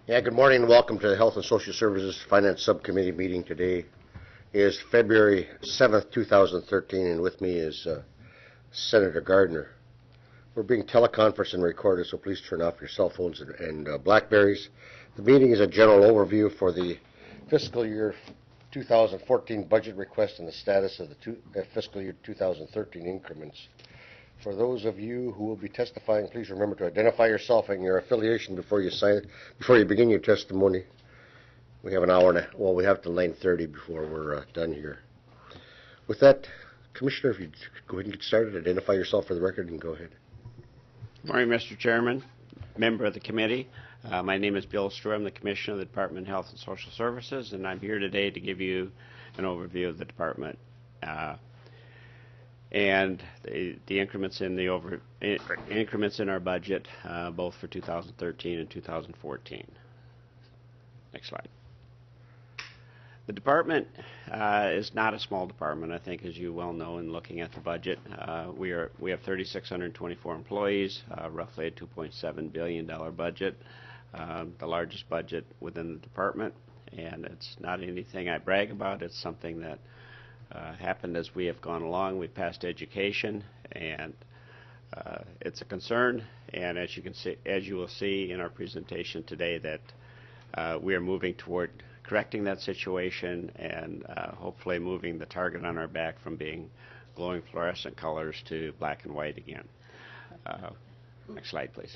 Yeah, good morning and welcome to the Health and Social Services Finance Subcommittee meeting. Today is February 7th, 2013, and with me is Senator Gardner. We're being teleconferenced and recorded, so please turn off your cell phones and Blackberries. The meeting is a general overview for the fiscal year 2014 budget request and the status of the fiscal year 2013 increments. For those of you who will be testifying, please remember to identify yourself and your affiliation before you begin your testimony. We have an hour we have till 9:30 before we're done here. With that, Commissioner, if you go ahead and get started, identify yourself for the record and go ahead. Good morning, Mr. Chairman, member of the committee. My name is Bill Stewart. I'm the Commissioner of the Department of Health and Social Services, and I'm here today to give you an overview of the department and the increments in our budget, both for 2013 and 2014. Next slide. The department is not a small department, I think, as you well know in looking at the budget. We have 3,624 employees, roughly a $2.7 billion budget, the largest budget within the department, and it's not anything I brag about. It's something that happened as we have gone along. We've passed education, and it's a concern. And as you will see in our presentation today, that we are moving toward correcting that situation and hopefully moving the target on our back from being glowing fluorescent colors to black and white again. Next slide, please.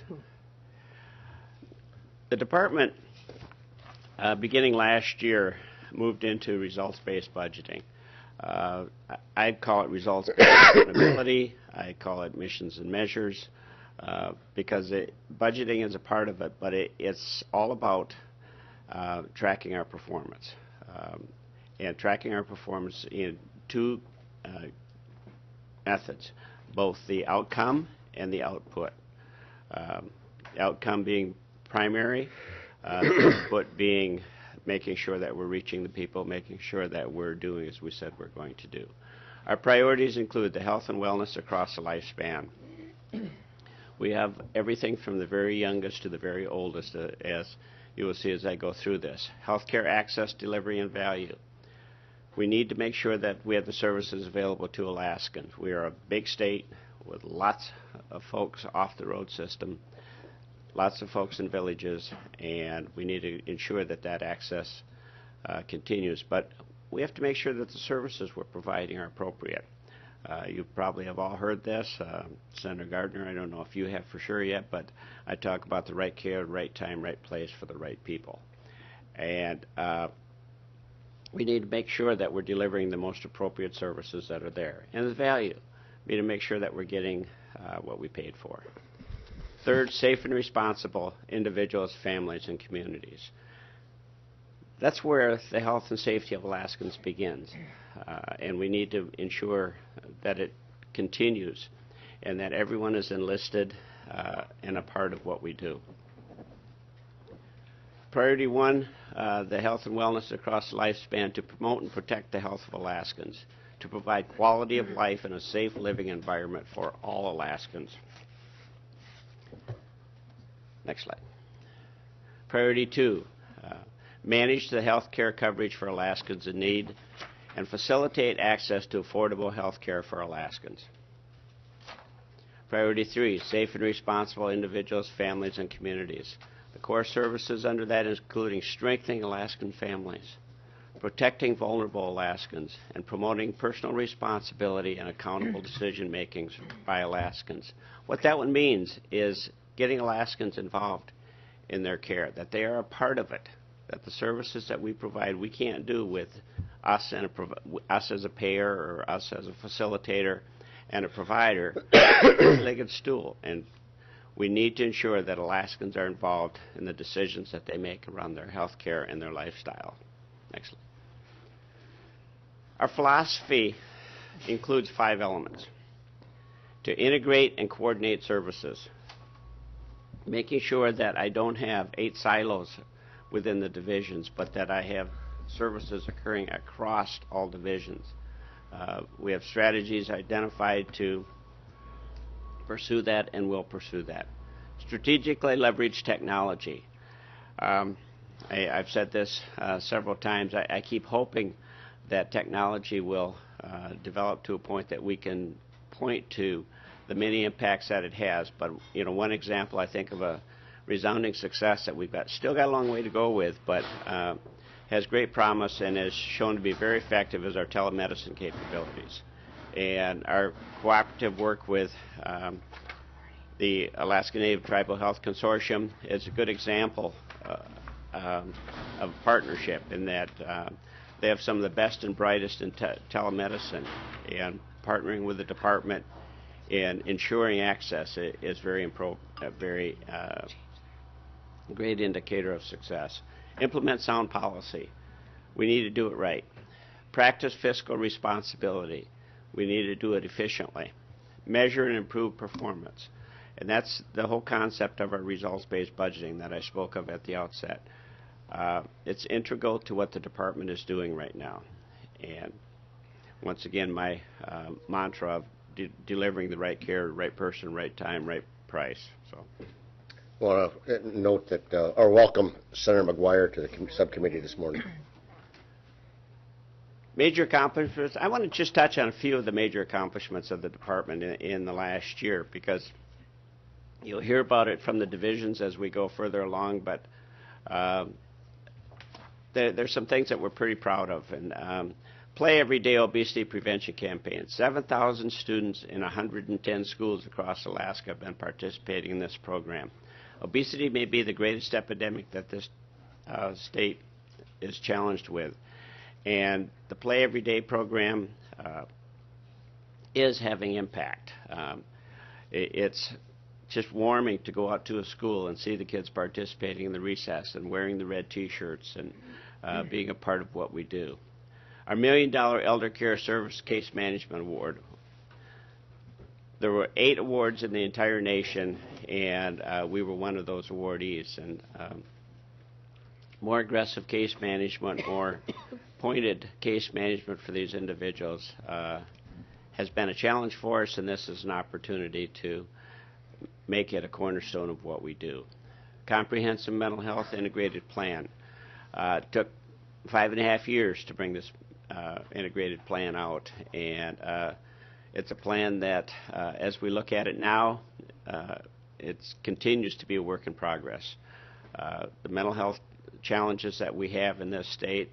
The department, beginning last year, moved into results-based budgeting. I'd call it results-based accountability. I call it missions and measures because budgeting is a part of it, but it's all about tracking our performance and tracking our performance in two methods, both the outcome and the output. Outcome being primary, the output being making sure that we're reaching the people, making sure that we're doing as we said we're going to do. Our priorities include the health and wellness across the lifespan. We have everything from the very youngest to the very oldest, as you will see as I go through this. Healthcare access, delivery, and value. We need to make sure that we have the services available to Alaskans. We are a big state with lots of folks off the road system, lots of folks in villages, and we need to ensure that that access continues. But we have to make sure that the services we're providing are appropriate. You probably have all heard this. Senator Gardner, I don't know if you have for sure yet, but I talk about the right care, right time, right place for the right people. And we need to make sure that we're delivering the most appropriate services that are there. And the value. We need to make sure that we're getting what we paid for. Third, safe and responsible individuals, families, and communities. That's where the health and safety of Alaskans begins. And we need to ensure that it continues and that everyone is enlisted and a part of what we do. Priority one, the health and wellness across the lifespan, to promote and protect the health of Alaskans, to provide quality of life and a safe living environment for all Alaskans. Next slide. Priority two, manage the health care coverage for Alaskans in need and facilitate access to affordable health care for Alaskans. Priority three, safe and responsible individuals, families, and communities. The core services under that including strengthening Alaskan families, protecting vulnerable Alaskans, and promoting personal responsibility and accountable decision-making by Alaskans. What that one means is getting Alaskans involved in their care, that they are a part of it, that the services that we provide we can't do with us as a payer or us as a facilitator and a provider, three-legged stool. And we need to ensure that Alaskans are involved in the decisions that they make around their health care and their lifestyle. Next slide. Our philosophy includes 5 elements. To integrate and coordinate services, making sure that I don't have 8 silos within the divisions, but that I have services occurring across all divisions. We have strategies identified to pursue that, and will pursue that. Strategically leverage technology. I've said this several times. I keep hoping that technology will develop to a point that we can point to the many impacts that it has. But one example I think of a resounding success that we've still got a long way to go with, but has great promise and is shown to be very effective is our telemedicine capabilities. And our cooperative work with the Alaska Native Tribal Health Consortium is a good example of partnership in that they have some of the best and brightest in telemedicine, and partnering with the department in ensuring access is very great indicator of success. Implement sound policy. We need to do it right. Practice fiscal responsibility. We need to do it efficiently. Measure and improve performance. And that's the whole concept of our results-based budgeting that I spoke of at the outset. It's integral to what the department is doing right now. And once again, my mantra of delivering the right care, right person, right time, right price. So, I want to note that, or welcome Senator McGuire to the subcommittee this morning. Major accomplishments. I want to just touch on a few of the major accomplishments of the department in the last year, because you'll hear about it from the divisions as we go further along, but there's some things that we're pretty proud of. And Play Everyday Obesity Prevention Campaign. 7,000 students in 110 schools across Alaska have been participating in this program. Obesity may be the greatest epidemic that this state is challenged with. And the Play Everyday program is having impact. It's just warming to go out to a school and see the kids participating in the recess and wearing the red T-shirts and being a part of what we do. Our $1 Million Elder Care Service Case Management Award. There were 8 awards in the entire nation, and we were one of those awardees. And more aggressive case management, more pointed case management for these individuals has been a challenge for us, and this is an opportunity to make it a cornerstone of what we do. Comprehensive Mental Health Integrated Plan. Took 5.5 years to bring this integrated plan out, and it's a plan that, as we look at it now, it continues to be a work in progress. The mental health challenges that we have in this state,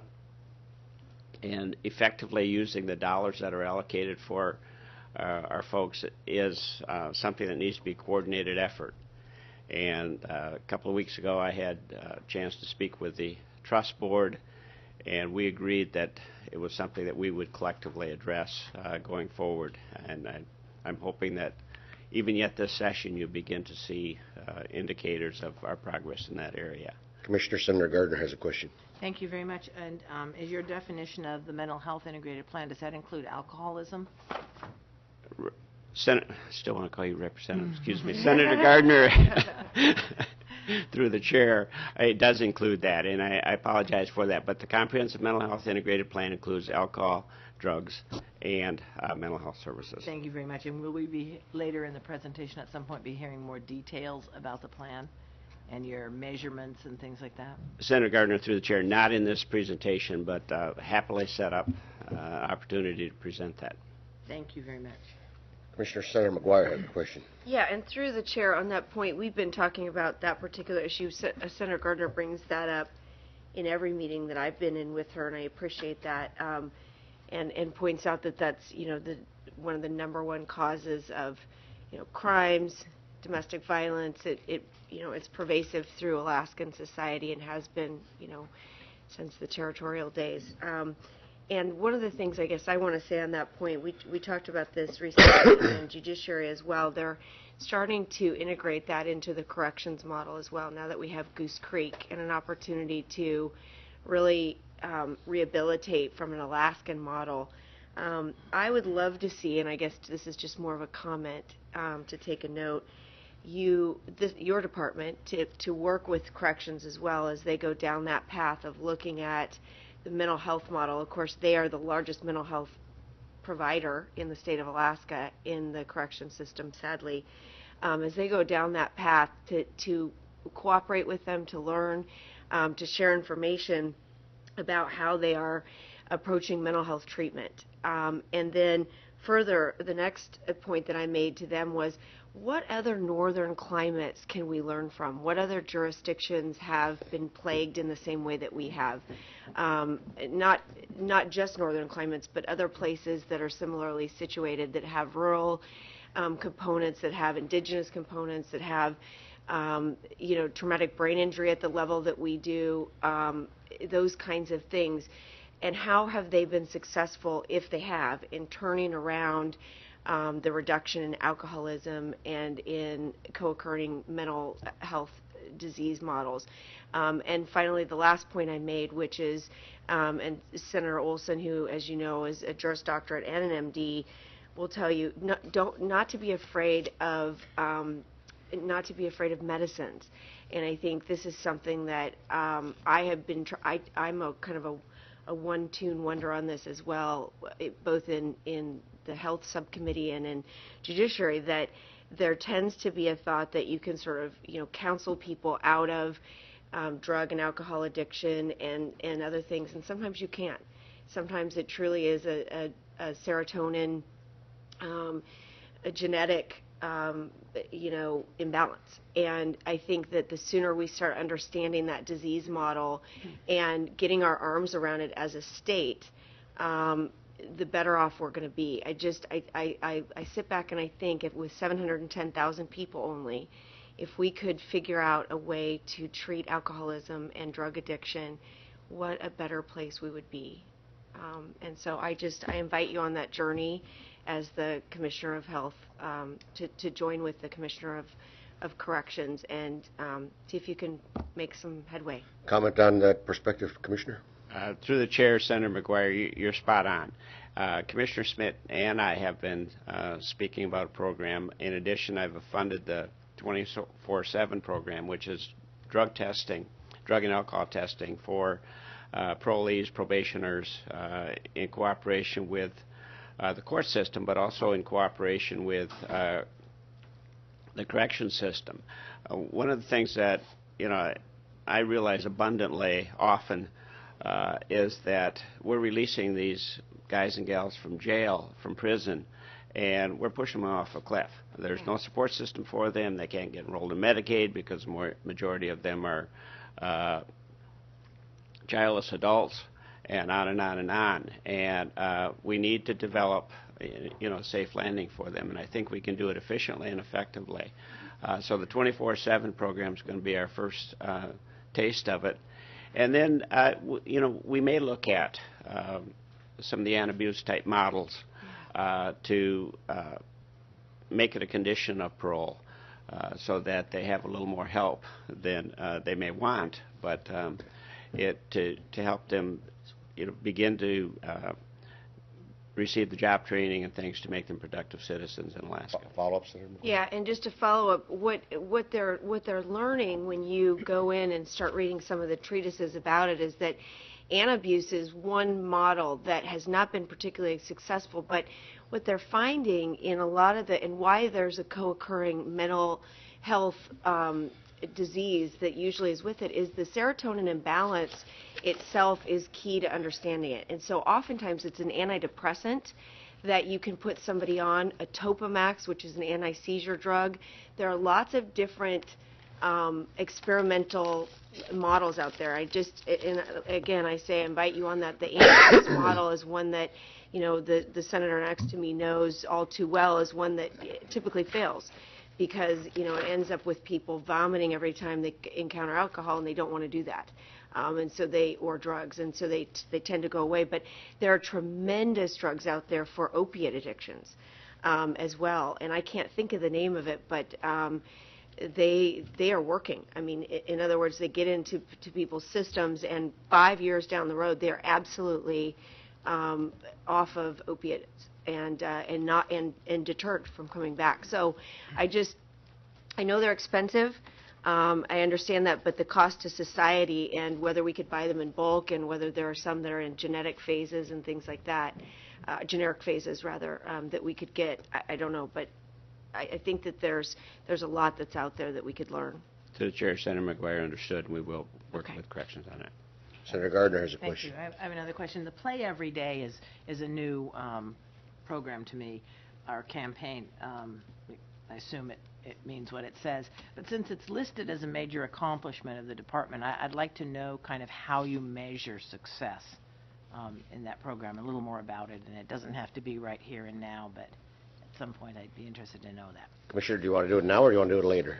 and effectively using the dollars that are allocated for our folks is something that needs to be a coordinated effort. And a couple of weeks ago I had a chance to speak with the trust board, and we agreed that it was something that we would collectively address going forward. And I'm hoping that even yet this session you'll begin to see indicators of our progress in that area. Commissioner Senator Gardner has a question. Thank you very much. And is your definition of the mental health integrated plan, does that include alcoholism? Still want to call you Representative, excuse me, Senator Gardner, through the chair, it does include that, and I apologize for that. But the Comprehensive Mental Health Integrated Plan includes alcohol, drugs, and mental health services. Thank you very much. And will we be later in the presentation at some point be hearing more details about the plan and your measurements and things like that? Senator Gardner, through the chair, not in this presentation, but happily set up opportunity to present that. Thank you very much. Commissioner Senator McGuire has a question. Yeah, and through the chair on that point, we've been talking about that particular issue. Senator Gardner brings that up in every meeting that I've been in with her, and I appreciate that, and points out that that's one of the #1 causes of crimes, domestic violence. It's pervasive through Alaskan society and has been since the territorial days. And one of the things I guess I want to say on that point, we talked about this recently in judiciary as well. They're starting to integrate that into the corrections model as well, now that we have Goose Creek and an opportunity to really rehabilitate from an Alaskan model. I would love to see, and I guess this is just more of a comment to take a note, your department to work with corrections as well as they go down that path of looking at the mental health model. Of course, they are the largest mental health provider in the state of Alaska in the correction system, sadly. As they go down that path to cooperate with them, to learn, to share information about how they are approaching mental health treatment. And then further, the next point that I made to them was, what other northern climates can we learn from? What other jurisdictions have been plagued in the same way that we have? Not just northern climates, but other places that are similarly situated, that have rural components, that have indigenous components, that have traumatic brain injury at the level that we do, those kinds of things. And how have they been successful, if they have, in turning around the reduction in alcoholism and in co-occurring mental health disease models. And finally, the last point I made, which is, and Senator Olson, who, as you know, is a Juris Doctorate and an MD, will tell you not to be afraid of medicines. And I think this is something that I'm a kind of a one-tune wonder on this as well, both in the health subcommittee and in judiciary, that there tends to be a thought that you can sort of counsel people out of drug and alcohol addiction and other things, and sometimes you can't. Sometimes it truly is a serotonin, a genetic imbalance. And I think that the sooner we start understanding that disease model and getting our arms around it as a state, the better off we're going to be. I sit back and I think, if with 710,000 people only, if we could figure out a way to treat alcoholism and drug addiction, what a better place we would be. And so I invite you on that journey as the Commissioner of Health, to join with the Commissioner of Corrections and see if you can make some headway. Comment on that perspective, Commissioner? Through the chair, Senator McGuire, you're spot on. Commissioner Schmidt and I have been speaking about a program. In addition, I've funded the 24/7 program, which is drug and alcohol testing for parolees, probationers, in cooperation with the court system, but also in cooperation with the correction system. One of the things that I realize abundantly often is that we're releasing these guys and gals from jail, from prison, and we're pushing them off a cliff. There's no support system for them. They can't get enrolled in Medicaid because the majority of them are childless adults, and on and on and on. And we need to develop a safe landing for them, and I think we can do it efficiently and effectively. So the 24/7 program is going to be our first taste of it. And then, we may look at some of the anti-abuse type models to make it a condition of parole, so that they have a little more help than they may want, but to help them begin to receive the job training and things to make them productive citizens in Alaska. Follow-up, Senator? Yeah, and just to follow up, what they're learning when you go in and start reading some of the treatises about it is that anti-abuse is one model that has not been particularly successful, but what they're finding in a lot of and why there's a co-occurring mental health disease that usually is with it is the serotonin imbalance itself is key to understanding it. And so oftentimes it's an antidepressant that you can put somebody on, a Topamax, which is an anti-seizure drug. There are lots of different experimental models out there. And again, I invite you on that. The anti-abuse model is one that, the senator next to me knows all too well, is one that typically fails, because it ends up with people vomiting every time they encounter alcohol, and they don't want to do that, or drugs, and so they tend to go away. But there are tremendous drugs out there for opiate addictions as well, and I can't think of the name of it, but they are working. I mean, in other words, they get into people's systems, and 5 years down the road, they're absolutely off of opiates and deterred from coming back. So I know they're expensive. I understand that, but the cost to society, and whether we could buy them in bulk, and whether there are some that are in genetic phases and things like that, generic phases rather, that we could get, I don't know, but I think that there's a lot that's out there that we could learn. To the chair, Senator McGuire understood, and we will work Okay. with corrections on it. Senator Gardner has a Thank question. you. I have another question. The Play Every Day is a new program to me, our campaign. I assume it means what it says. But since it's listed as a major accomplishment of the department, I'd like to know kind of how you measure success in that program, a little more about it. And it doesn't have to be right here and now, but at some point I'd be interested to know that. Commissioner, do you want to do it now or do you want to do it later?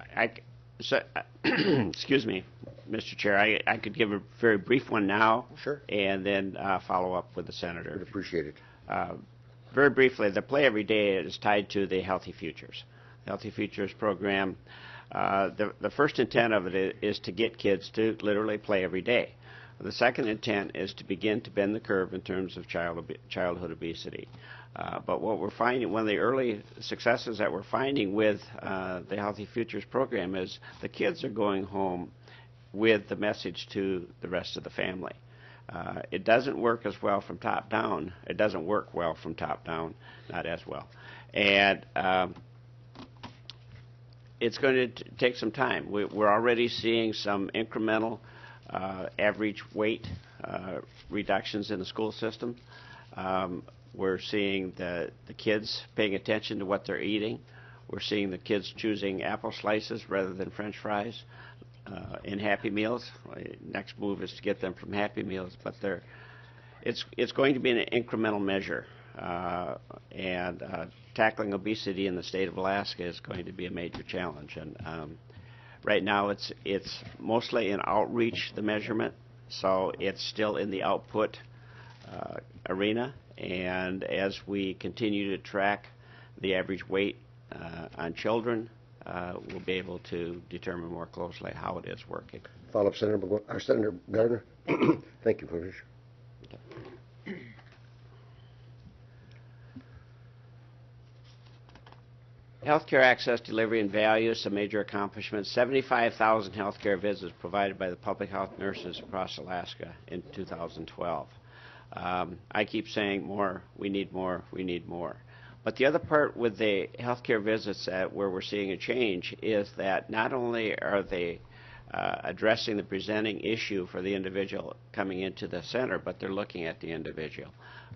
Excuse me, Mr. Chair, I could give a very brief one now. Sure. And then follow up with the Would senator. appreciate it. Very briefly, the Play Every Day is tied to the Healthy Futures. The Healthy Futures program, the first intent of it is to get kids to literally play every day. The second intent is to begin to bend the curve in terms of childhood obesity. But what we're finding, one of the early successes that we're finding with the Healthy Futures program is the kids are going home with the message to the rest of the family. It doesn't work as well from top down. It doesn't work well from top down, not as well. And it's going to take some time. We're already seeing some incremental average weight reductions in the school system. We're seeing the kids paying attention to what they're eating. We're seeing the kids choosing apple slices rather than French fries in Happy Meals. Next move is to get them from Happy Meals, but it's going to be an incremental measure. And tackling obesity in the state of Alaska is going to be a major challenge. And right now it's mostly in outreach, the measurement, so it's still in the output arena. And as we continue to track the average weight on children, we'll be able to determine more closely how it is working. Follow up, Senator Gardner. Thank you, Commissioner. Healthcare access, delivery, and value is a major accomplishment. 75,000 healthcare visits provided by the public health nurses across Alaska in 2012. I keep saying more, we need more, we need more. But the other part with the healthcare visits where we're seeing a change is that not only are they addressing the presenting issue for the individual coming into the center, but they're looking at the individual.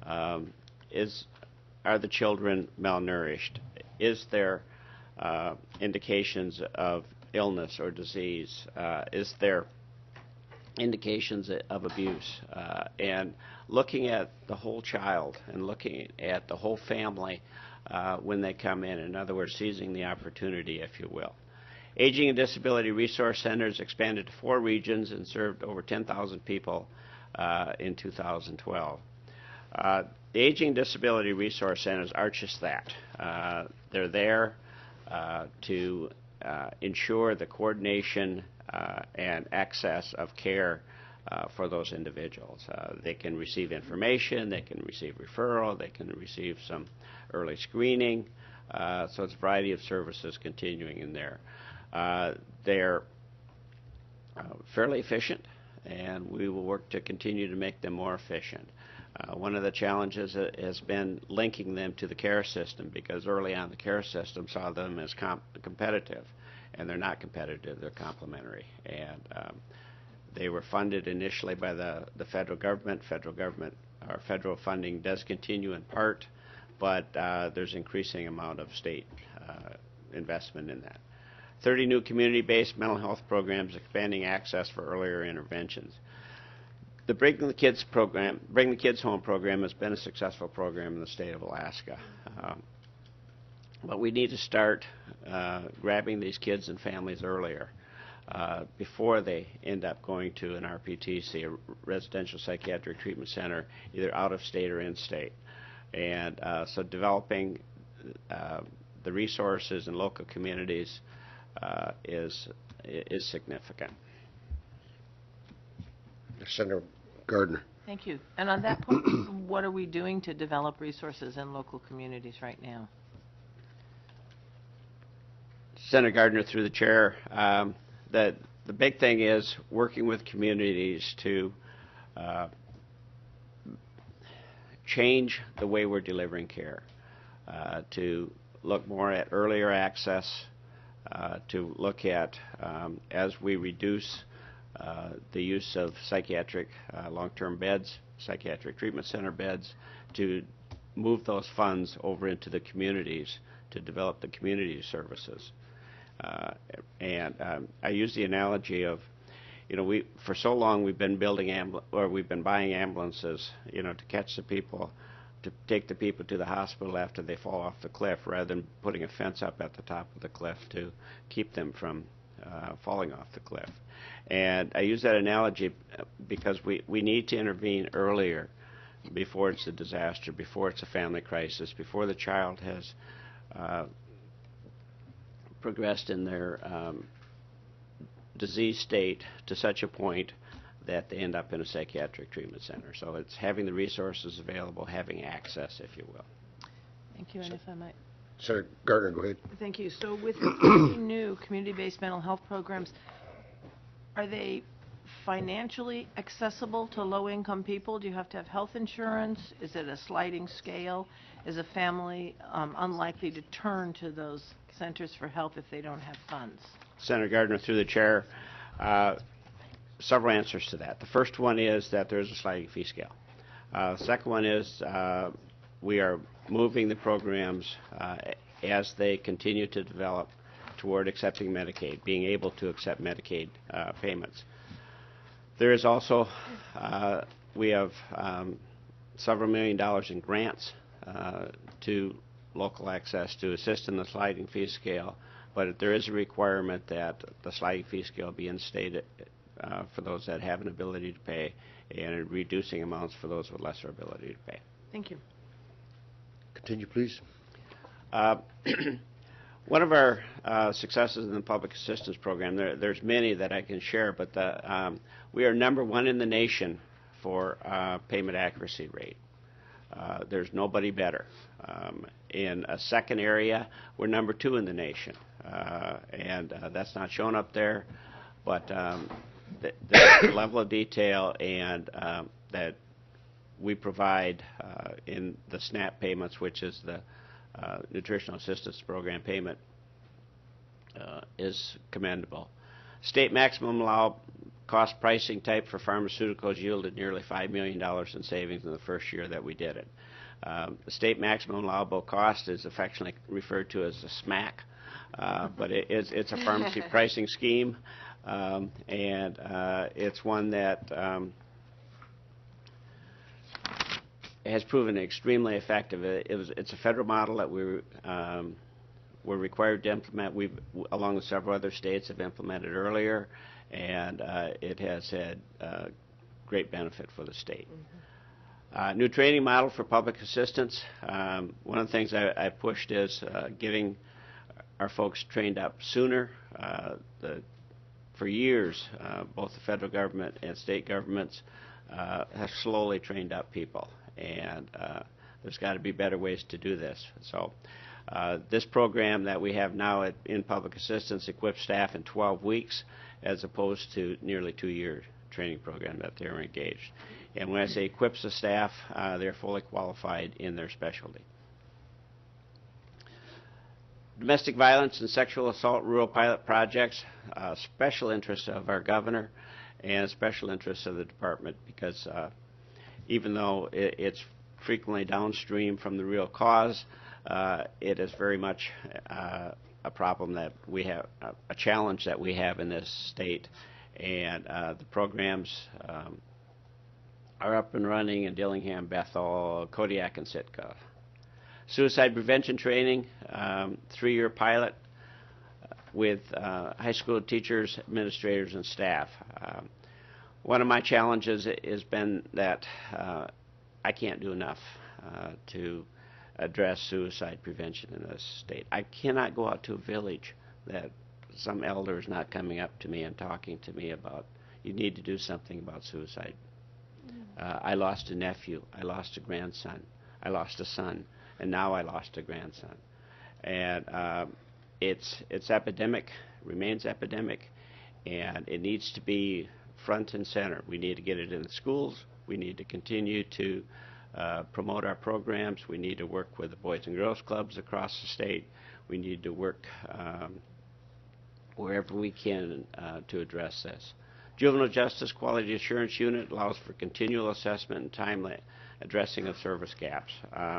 Are the children malnourished? Is there indications of illness or disease? Is there indications of abuse? And looking at the whole child and looking at the whole family when they come in other words, seizing the opportunity, if you will. Aging and Disability Resource Centers expanded to 4 regions and served over 10,000 people in 2012. The Aging and Disability Resource Centers are just that. They're there to ensure the coordination and access of care for those individuals. They can receive information, they can receive referral, they can receive some early screening. So it's a variety of services continuing in there. They're fairly efficient, and we will work to continue to make them more efficient. One of the challenges has been linking them to the care system, because early on the care system saw them as competitive, and they're not competitive, they're complementary. And they were funded initially by the federal government. Our federal funding does continue in part, but there's increasing amount of state investment in that. 30 new community-based mental health programs expanding access for earlier interventions. The Bring the Kids Home program has been a successful program in the state of Alaska. But we need to start grabbing these kids and families earlier before they end up going to an RPTC, a residential psychiatric treatment center, either out of state or in state. And so developing the resources in local communities is significant. Senator Gardner. Thank you. And on that point, what are we doing to develop resources in local communities right now? Senator Gardner, through the chair, the big thing is working with communities to change the way we're delivering care, to look more at earlier access, to look at as we reduce the use of psychiatric long-term beds, psychiatric treatment center beds, to move those funds over into the communities to develop the community services. I use the analogy of, we for so long we've been we've been buying ambulances, to catch the people, to take the people to the hospital after they fall off the cliff, rather than putting a fence up at the top of the cliff to keep them from falling off the cliff. And I use that analogy because we need to intervene earlier, before it's a disaster, before it's a family crisis, before the child has progressed in their disease state to such a point that they end up in a psychiatric treatment center. So it's having the resources available, having access, if you will. Thank you, and if I might. Senator Gardner, go ahead. Thank you. So with the new community-based mental health programs, are they financially accessible to low-income people? Do you have to have health insurance? Is it a sliding scale? Is a family unlikely to turn to those centers for help if they don't have funds? Senator Gardner, through the chair, several answers to that. The first one is that there is a sliding fee scale. The second one is we are moving the programs as they continue to develop toward accepting Medicaid, being able to accept Medicaid payments. There is also, we have several $1 million in grants to local access to assist in the sliding fee scale, but there is a requirement that the sliding fee scale be instated for those that have an ability to pay, and reducing amounts for those with lesser ability to pay. Thank you. Continue, please. One of our successes in the public assistance program, there's many that I can share, but we are #1 in the nation for payment accuracy rate. There's nobody better. In a second area, we're #2 in the nation, and that's not shown up there, but the level of detail and that we provide in the SNAP payments, which is the Nutritional Assistance Program payment, is commendable. State maximum allowed cost pricing type for pharmaceuticals yielded nearly $5 million in savings in the first year that we did it. The state maximum allowable cost is affectionately referred to as the SMAC, but it's a pharmacy pricing scheme, and it's one that has proven extremely effective. It's a federal model that we're required to implement. We've, along with several other states, have implemented earlier, and it has had great benefit for the state. New training model for public assistance. One of the things I pushed is getting our folks trained up sooner. For years, both the federal government and state governments have slowly trained up people, and there's got to be better ways to do this. So this program that we have now in public assistance equips staff in 12 weeks as opposed to nearly 2-year training program that they're engaged. And when I say equips the staff, they're fully qualified in their specialty. Domestic violence and sexual assault rural pilot projects, special interest of our governor and special interest of the department, because even though it's frequently downstream from the real cause, it is very much a problem that we have, a challenge that we have in this state. And the programs are up and running in Dillingham, Bethel, Kodiak, and Sitka. Suicide prevention training, 3-year pilot with high school teachers, administrators, and staff. One of my challenges has been that I can't do enough to address suicide prevention in this state. I cannot go out to a village that some elder is not coming up to me and talking to me about, you need to do something about suicide. I lost a nephew, I lost a grandson, I lost a son, and now I lost a grandson. And it's epidemic, remains epidemic, and it needs to be front and center. We need to get it in the schools. We need to continue to promote our programs. We need to work with the Boys and Girls Clubs across the state. We need to work wherever we can to address this. Juvenile Justice Quality Assurance Unit allows for continual assessment and timely addressing of service gaps.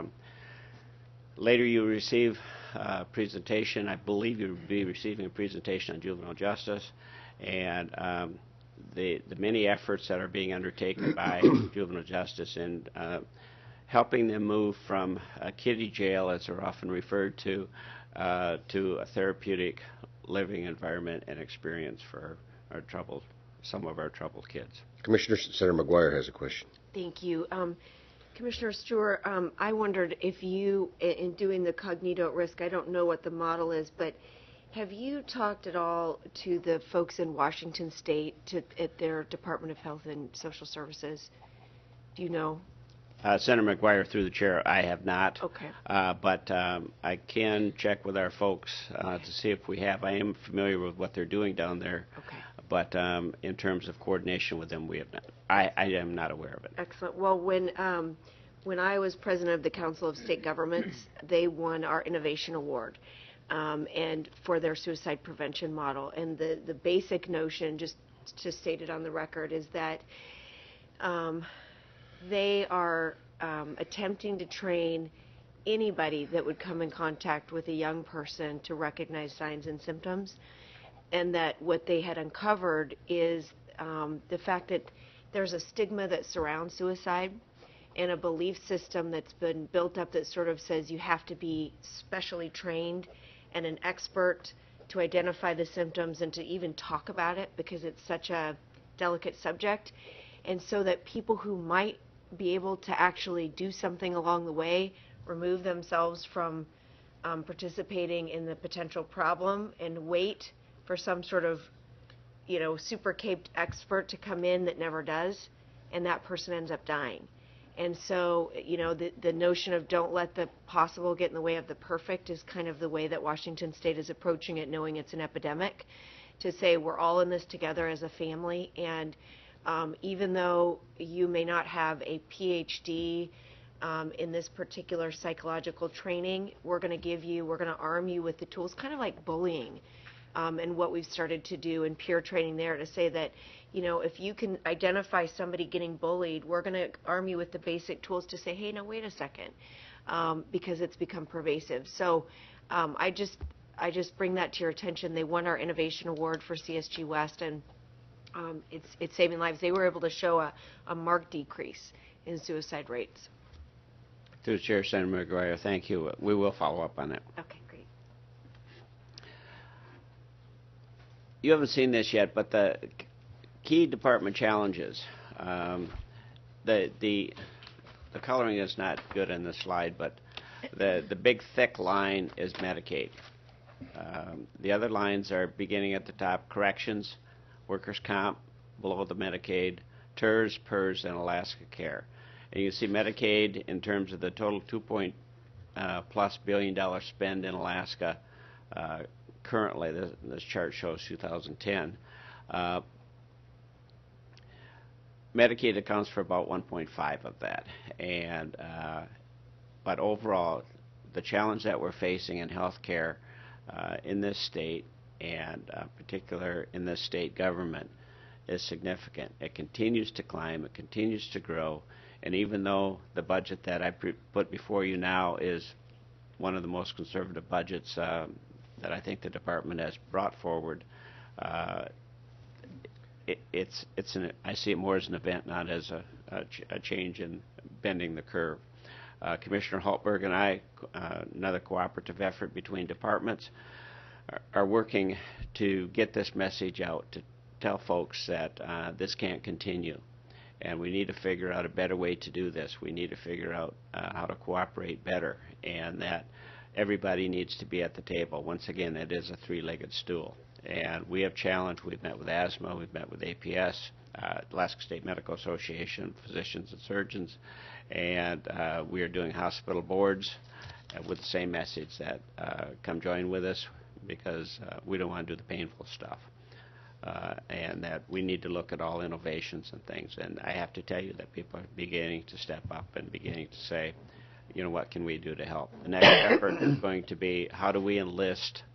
Later you receive a presentation. I believe you'll be receiving a presentation on juvenile justice and the many efforts that are being undertaken by juvenile justice in helping them move from a kiddie jail, as they're often referred to a therapeutic living environment and experience for some of our troubled kids. Commissioner, Senator McGuire has a question. Thank you. Commissioner Stewart, I wondered if you, in doing the cognito at risk, I don't know what the model is, but have you talked at all to the folks in Washington State at their Department of Health and Social Services? Do you know? Senator McGuire, through the chair, I have not. Okay. But I can check with our folks to see if we have. I am familiar with what they're doing down there. Okay. But in terms of coordination with them, we have not. I am not aware of it. Excellent. Well, when I was president of the Council of State Governments, they won our Innovation Award, and for their suicide prevention model. And the basic notion, just stated on the record, is that they are attempting to train anybody that would come in contact with a young person to recognize signs and symptoms, and that what they had uncovered is the fact that there's a stigma that surrounds suicide and a belief system that's been built up that sort of says you have to be specially trained and an expert to identify the symptoms and to even talk about it because it's such a delicate subject. And so that people who might be able to actually do something along the way remove themselves from participating in the potential problem and wait for some sort of, super caped expert to come in that never does, and that person ends up dying. And so, the notion of don't let the possible get in the way of the perfect is kind of the way that Washington State is approaching it, knowing it's an epidemic, to say we're all in this together as a family. And even though you may not have a PhD in this particular psychological training, we're going to arm you with the tools, kind of like bullying. And what we've started to do in peer training there to say that, if you can identify somebody getting bullied, we're going to arm you with the basic tools to say, hey, now wait a second, because it's become pervasive. So I just bring that to your attention. They won our Innovation Award for CSG West, and it's saving lives. They were able to show a marked decrease in suicide rates. Through the chair, Senator McGuire, thank you. We will follow up on it. Okay, great. You haven't seen this yet, but the key department challenges, the coloring is not good in this slide, but the big thick line is Medicaid. The other lines are beginning at the top: corrections, workers' comp, below the Medicaid, TERS, PERS, and Alaska Care. And you see Medicaid in terms of the total $2+ billion spend in Alaska. Currently, this chart shows 2010. Medicaid accounts for about 1.5 of that, and but overall, the challenge that we're facing in health care in this state, and particular in this state government, is significant. It continues to climb, it continues to grow, and even though the budget that I put before you now is one of the most conservative budgets that I think the department has brought forward, I see it more as an event, not as a change in bending the curve. Commissioner Hultberg and I, another cooperative effort between departments, are working to get this message out, to tell folks that this can't continue, and we need to figure out a better way to do this. We need to figure out how to cooperate better, and that everybody needs to be at the table. Once again, it is a three-legged stool, and we have challenged. We've met with ASMA, we've met with APS, Alaska State Medical Association, physicians and surgeons, and we are doing hospital boards with the same message that come join with us, because we don't want to do the painful stuff, and that we need to look at all innovations and things. And I have to tell you that people are beginning to step up and beginning to say, what can we do to help? The next effort is going to be, how do we enlist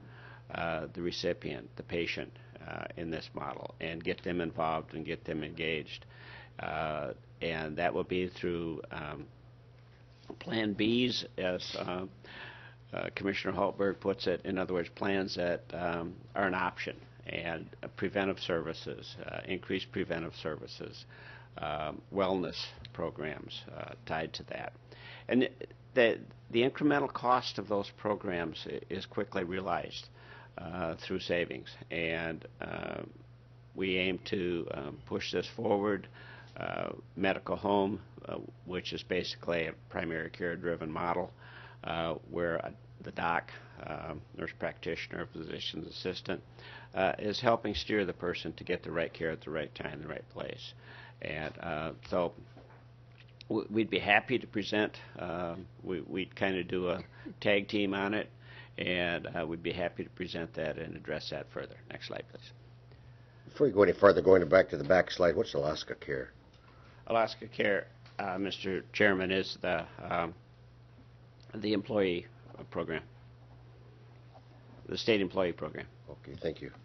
the recipient, the patient, in this model, and get them involved and get them engaged. And that will be through Plan Bs, as Commissioner Haltberg puts it. In other words, plans that are an option, and preventive services, increased preventive services, wellness programs tied to that. And the incremental cost of those programs is quickly realized through savings, and we aim to push this forward. Medical home, which is basically a primary care driven model, where the doc, nurse practitioner, physician's assistant, is helping steer the person to get the right care at the right time, the right place. And so we'd be happy to present. We'd kind of do a tag team on it, and we'd be happy to present that and address that further. Next slide, please. Before you go any further, going back to the back slide, what's Alaska Care? Alaska Care, Mr. Chairman, is the employee program, the state employee program. Okay, thank you.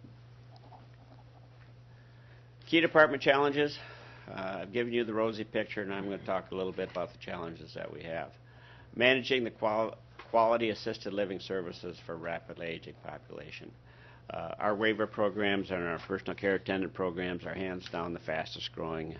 Key department challenges. I've given you the rosy picture, and I'm going to talk a little bit about the challenges that we have. Managing the quality assisted living services for rapidly aging population. Our waiver programs and our personal care attendant programs are hands down the fastest growing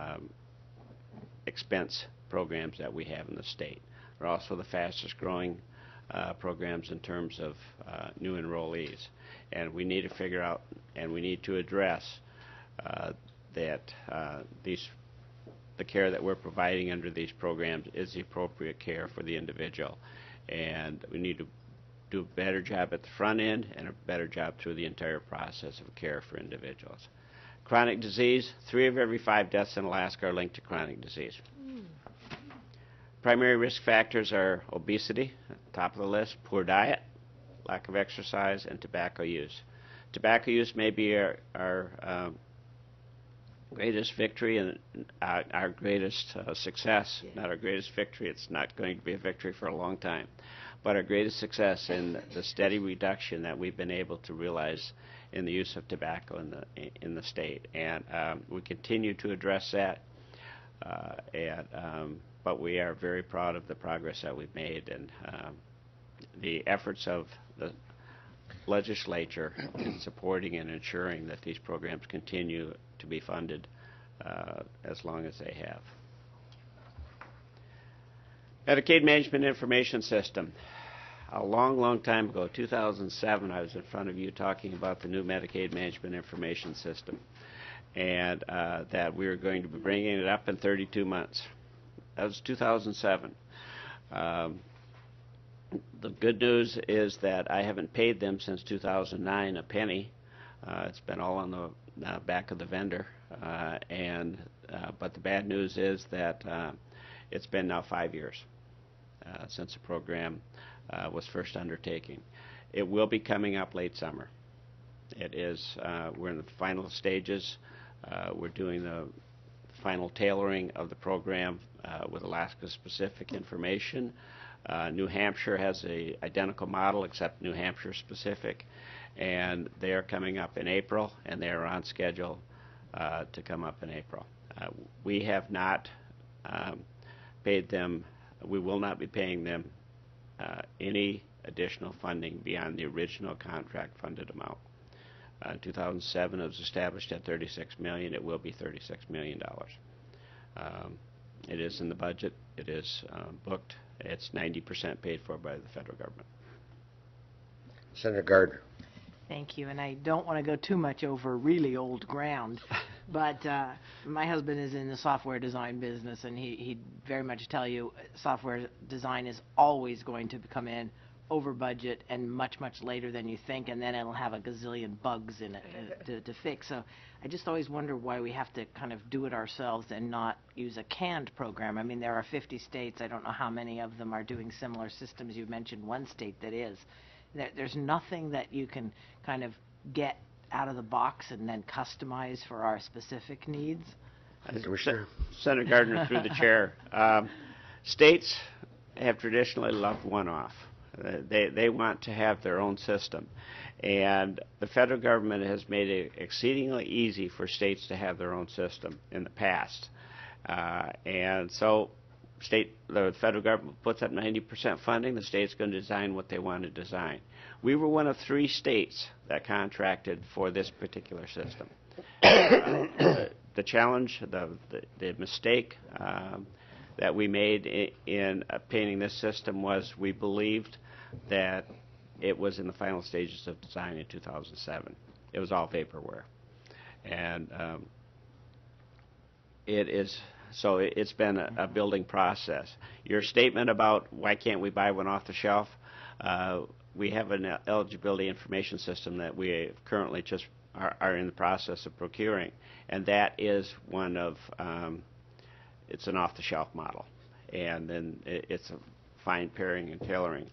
expense programs that we have in the state. They're also the fastest growing programs in terms of new enrollees. And we need to figure out, and we need to address that the care that we're providing under these programs is the appropriate care for the individual. And we need to do a better job at the front end and a better job through the entire process of care for individuals. Chronic disease, 3 of every 5 deaths in Alaska are linked to chronic disease. Primary risk factors are obesity, at the top of the list, poor diet, lack of exercise, and tobacco use. Tobacco use may be our greatest victory and our greatest success. Not our greatest victory. It's not going to be a victory for a long time. But our greatest success in the steady reduction that we've been able to realize in the use of tobacco in the state. And we continue to address that. But we are very proud of the progress that we've made and the efforts of the legislature in supporting and ensuring that these programs continue to be funded as long as they have. Medicaid Management Information System. A long time ago, 2007, I was in front of you talking about the new Medicaid Management Information System, and that we were going to be bringing it up in 32 months. That was 2007. The good news is that I haven't paid them since 2009 a penny. It's been all on the back of the vendor. But the bad news is that it's been now 5 years since the program was first undertaken. It will be coming up late summer. It is. We're in the final stages. We're doing the final tailoring of the program with Alaska-specific information. New Hampshire has an identical model, except New Hampshire-specific, and they are coming up in April, and they are on schedule to come up in April. We have not paid them. We will not be paying them any additional funding beyond the original contract-funded amount. In 2007, it was established at $36 million. It will be $36 million. It is in the budget. It is booked. It's 90% paid for by the federal government. Senator Gardner. Thank you, and I don't want to go too much over really old ground, but my husband is in the software design business, and he'd very much tell you software design is always going to come in over budget and much later than you think, and then it'll have a gazillion bugs in it to fix. So I just always wonder why we have to kind of do it ourselves and not use a canned program. I mean, there are 50 states. I don't know how many of them are doing similar systems. You mentioned one state that is. There's nothing that you can kind of get out of the box and then customize for our specific needs. Commissioner. Senator Gardner, through the chair. States have traditionally loved one-off. They want to have their own system. And the federal government has made it exceedingly easy for states to have their own system in the past. And so the federal government puts up 90% funding, the state's going to design what they want to design. We were one of 3 states that contracted for this particular system. The challenge, the mistake that we made in obtaining this system was we believed that it was in the final stages of design in 2007. It was all vaporware. And it's been a building process. Your statement about why can't we buy one off the shelf, we have an eligibility information system that we currently just are in the process of procuring, and that is one of, it's an off-the-shelf model, and then it's a fine pairing and tailoring.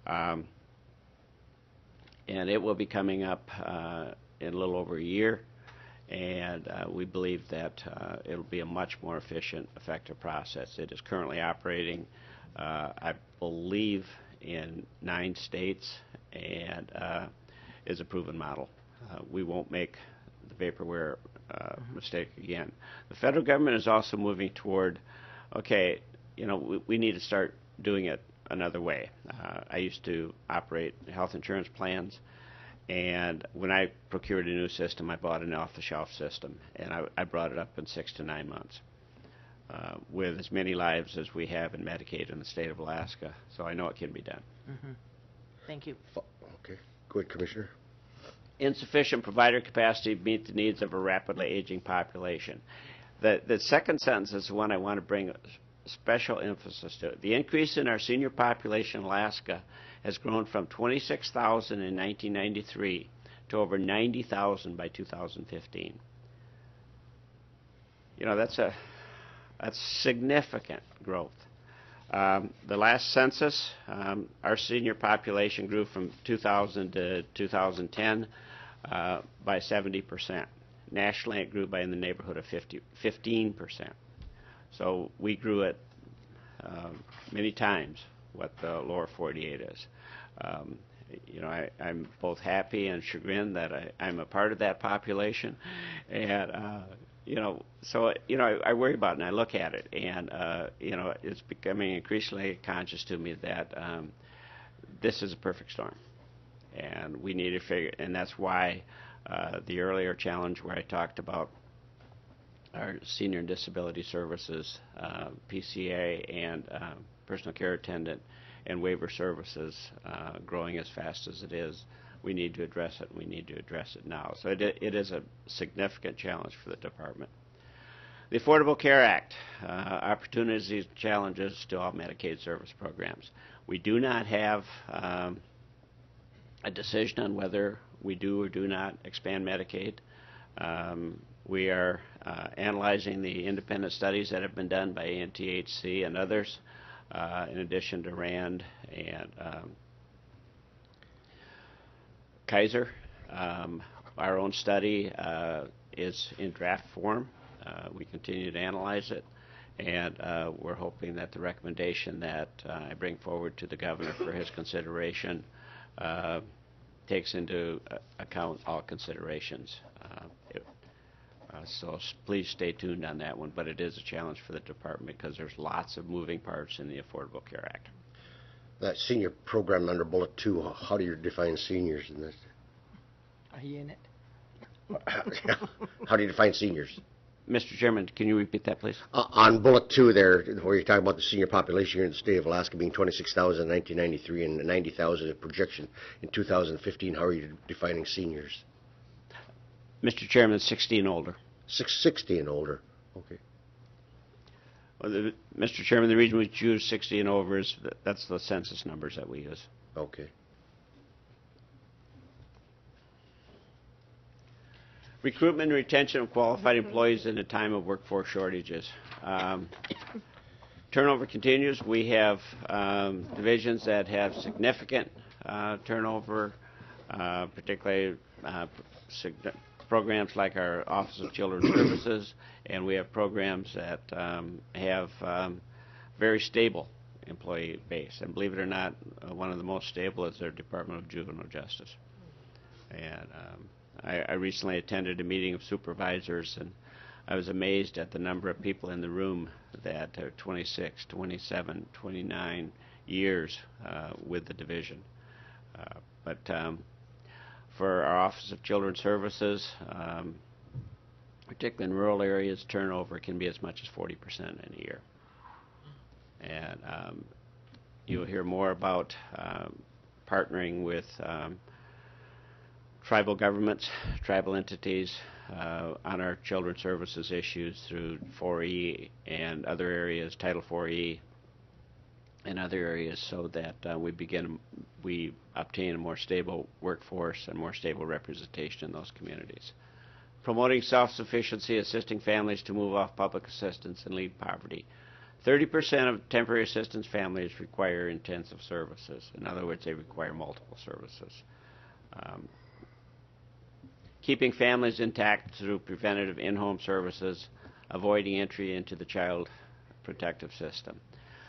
And it will be coming up in a little over a year, and we believe that it'll be a much more efficient, effective process. It is currently operating, I believe, in 9 states, and is a proven model. We won't make the vaporware mistake again. The federal government is also moving toward, okay, we need to start doing it another way. I used to operate health insurance plans, and when I procured a new system, I bought an off-the-shelf system, and I brought it up in 6 to 9 months with as many lives as we have in Medicaid in the state of Alaska, so I know it can be done. Thank you. Okay. Go ahead, Commissioner. Insufficient provider capacity to meet the needs of a rapidly aging population. The second sentence is the one I want to bring special emphasis to. The increase in our senior population in Alaska has grown from 26,000 in 1993 to over 90,000 by 2015. That's significant growth. The last census, our senior population grew from 2000 to 2010 by 70%. Nationally, it grew by in the neighborhood of 15%. So we grew it many times what the lower 48 is. I'm both happy and chagrined that I'm a part of that population, and I worry about it and I look at it, and it's becoming increasingly conscious to me that this is a perfect storm, and we need to figure. And that's why the earlier challenge where I talked about our senior and disability services, PCA, and personal care attendant and waiver services growing as fast as it is, we need to address it, and we need to address it now. So it is a significant challenge for the department. The Affordable Care Act, opportunities and challenges to all Medicaid service programs. We do not have a decision on whether we do or do not expand Medicaid. We are analyzing the independent studies that have been done by ANTHC and others, in addition to RAND and Kaiser. Our own study is in draft form. We continue to analyze it, and we're hoping that the recommendation that I bring forward to the governor for his consideration takes into account all considerations. So please stay tuned on that one, but it is a challenge for the department because there's lots of moving parts in the Affordable Care Act. That senior program under Bullet 2, how do you define seniors in this? Are you in it? How do you define seniors? Mr. Chairman, can you repeat that, please? On Bullet 2 there, where you're talking about the senior population here in the state of Alaska being 26,000 in 1993 and 90,000 projection in 2015, how are you defining seniors? Mr. Chairman, 60 and older. 60 and older. Okay. Well, Mr. Chairman, the reason we choose 60 and over is that's the census numbers that we use. Okay. Recruitment and retention of qualified employees in a time of workforce shortages. Turnover continues. We have divisions that have significant turnover, particularly programs like our Office of Children's Services, and we have programs that have very stable employee base. And believe it or not, one of the most stable is their Department of Juvenile Justice. And I recently attended a meeting of supervisors, and I was amazed at the number of people in the room that are 26, 27, 29 years with the division. But for our Office of Children's Services, particularly in rural areas, turnover can be as much as 40% in a year. And you'll hear more about partnering with tribal governments, tribal entities on our children's services issues through 4E and other areas, Title 4E and other areas, so that we obtain a more stable workforce and more stable representation in those communities. Promoting self-sufficiency, assisting families to move off public assistance and leave poverty. 30% of temporary assistance families require intensive services. In other words, they require multiple services. Keeping families intact through preventative in-home services, avoiding entry into the child protective system.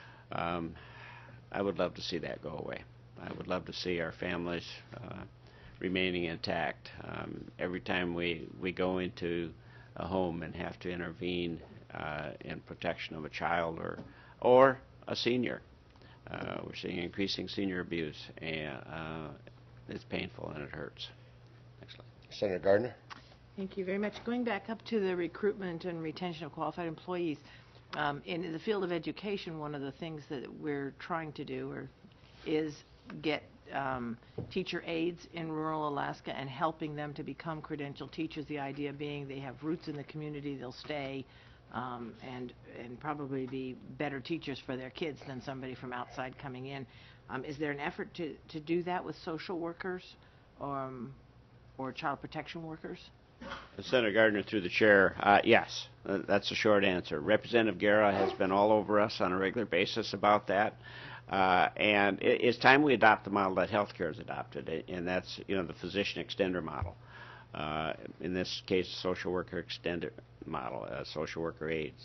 I would love to see that go away. I would love to see our families remaining intact. Every time we go into a home and have to intervene in protection of a child or a senior, we're seeing increasing senior abuse, and it's painful and it hurts. Next slide. Senator Gardner? Thank you very much. Going back up to the recruitment and retention of qualified employees, in the field of education, one of the things that we're trying to do is get teacher aides in rural Alaska and helping them to become credentialed teachers. The idea being they have roots in the community, they'll stay and probably be better teachers for their kids than somebody from outside coming in. Is there an effort to do that with social workers or child protection workers? Senator Gardner, through the chair, yes, that's the short answer. Representative Guerra has been all over us on a regular basis about that, and it's time we adopt the model that healthcare has adopted, and that's the physician extender model. In this case, social worker extender model, social worker aides,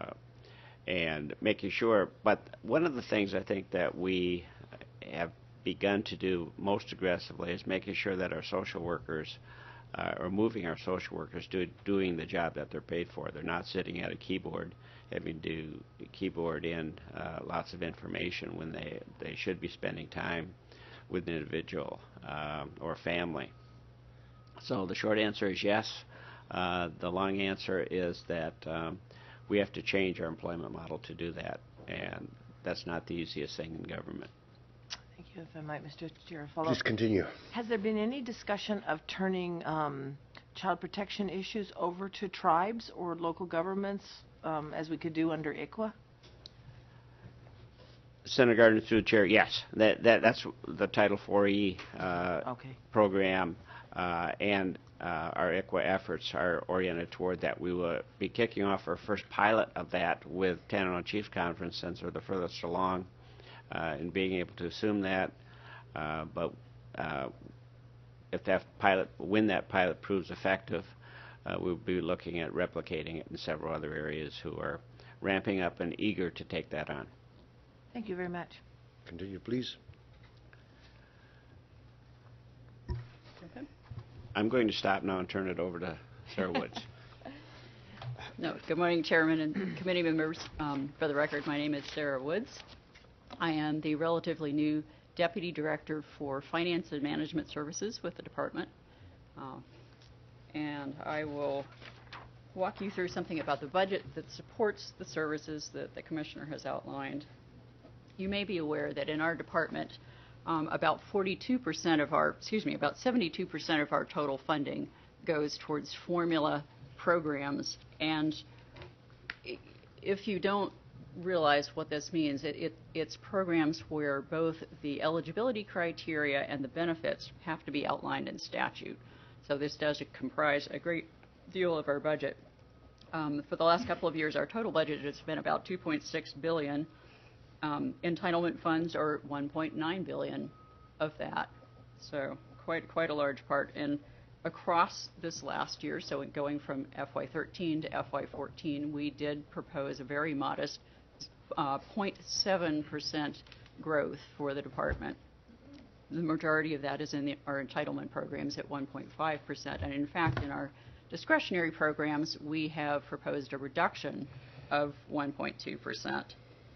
and making sure. But one of the things I think that we have begun to do most aggressively is making sure that our social workers or moving our social workers doing the job that they're paid for. They're not sitting at a keyboard having to keyboard in lots of information when they should be spending time with an individual or family. So the short answer is yes. The long answer is that we have to change our employment model to do that, and that's not the easiest thing in government. Thank you. If I might, Mr. Chair, follow Please up. continue. Has there been any discussion of turning child protection issues over to tribes or local governments as we could do under ICWA? Senator Gardner, through the chair, yes. That's the Title 4E Okay. program, and our ICWA efforts are oriented toward that. We will be kicking off our first pilot of that with Tanana Chiefs Conference, since we're the furthest along in being able to assume that. But if when that pilot proves effective, we'll be looking at replicating it in several other areas who are ramping up and eager to take that on. Thank you very much. Continue, please. I'm going to stop now and turn it over to Sarah Woods. No, good morning, Chairman and committee members. For the record, my name is Sarah Woods. I am the relatively new Deputy Director for Finance and Management Services with the department. And I will walk you through something about the budget that supports the services that the Commissioner has outlined. You may be aware that in our department, about 72% of our, about 72% of our total funding goes towards formula programs. And if you don't realize what this means, it's programs where both the eligibility criteria and the benefits have to be outlined in statute. So this does comprise a great deal of our budget. For the last couple of years, our total budget has been about $2.6 billion. Entitlement funds are $1.9 billion of that, so quite a large part. And across this last year, so going from FY13 to FY14, we did propose a very modest 0.7% growth for the department. The majority of that is in our entitlement programs at 1.5%. And in fact, in our discretionary programs, we have proposed a reduction of 1.2%.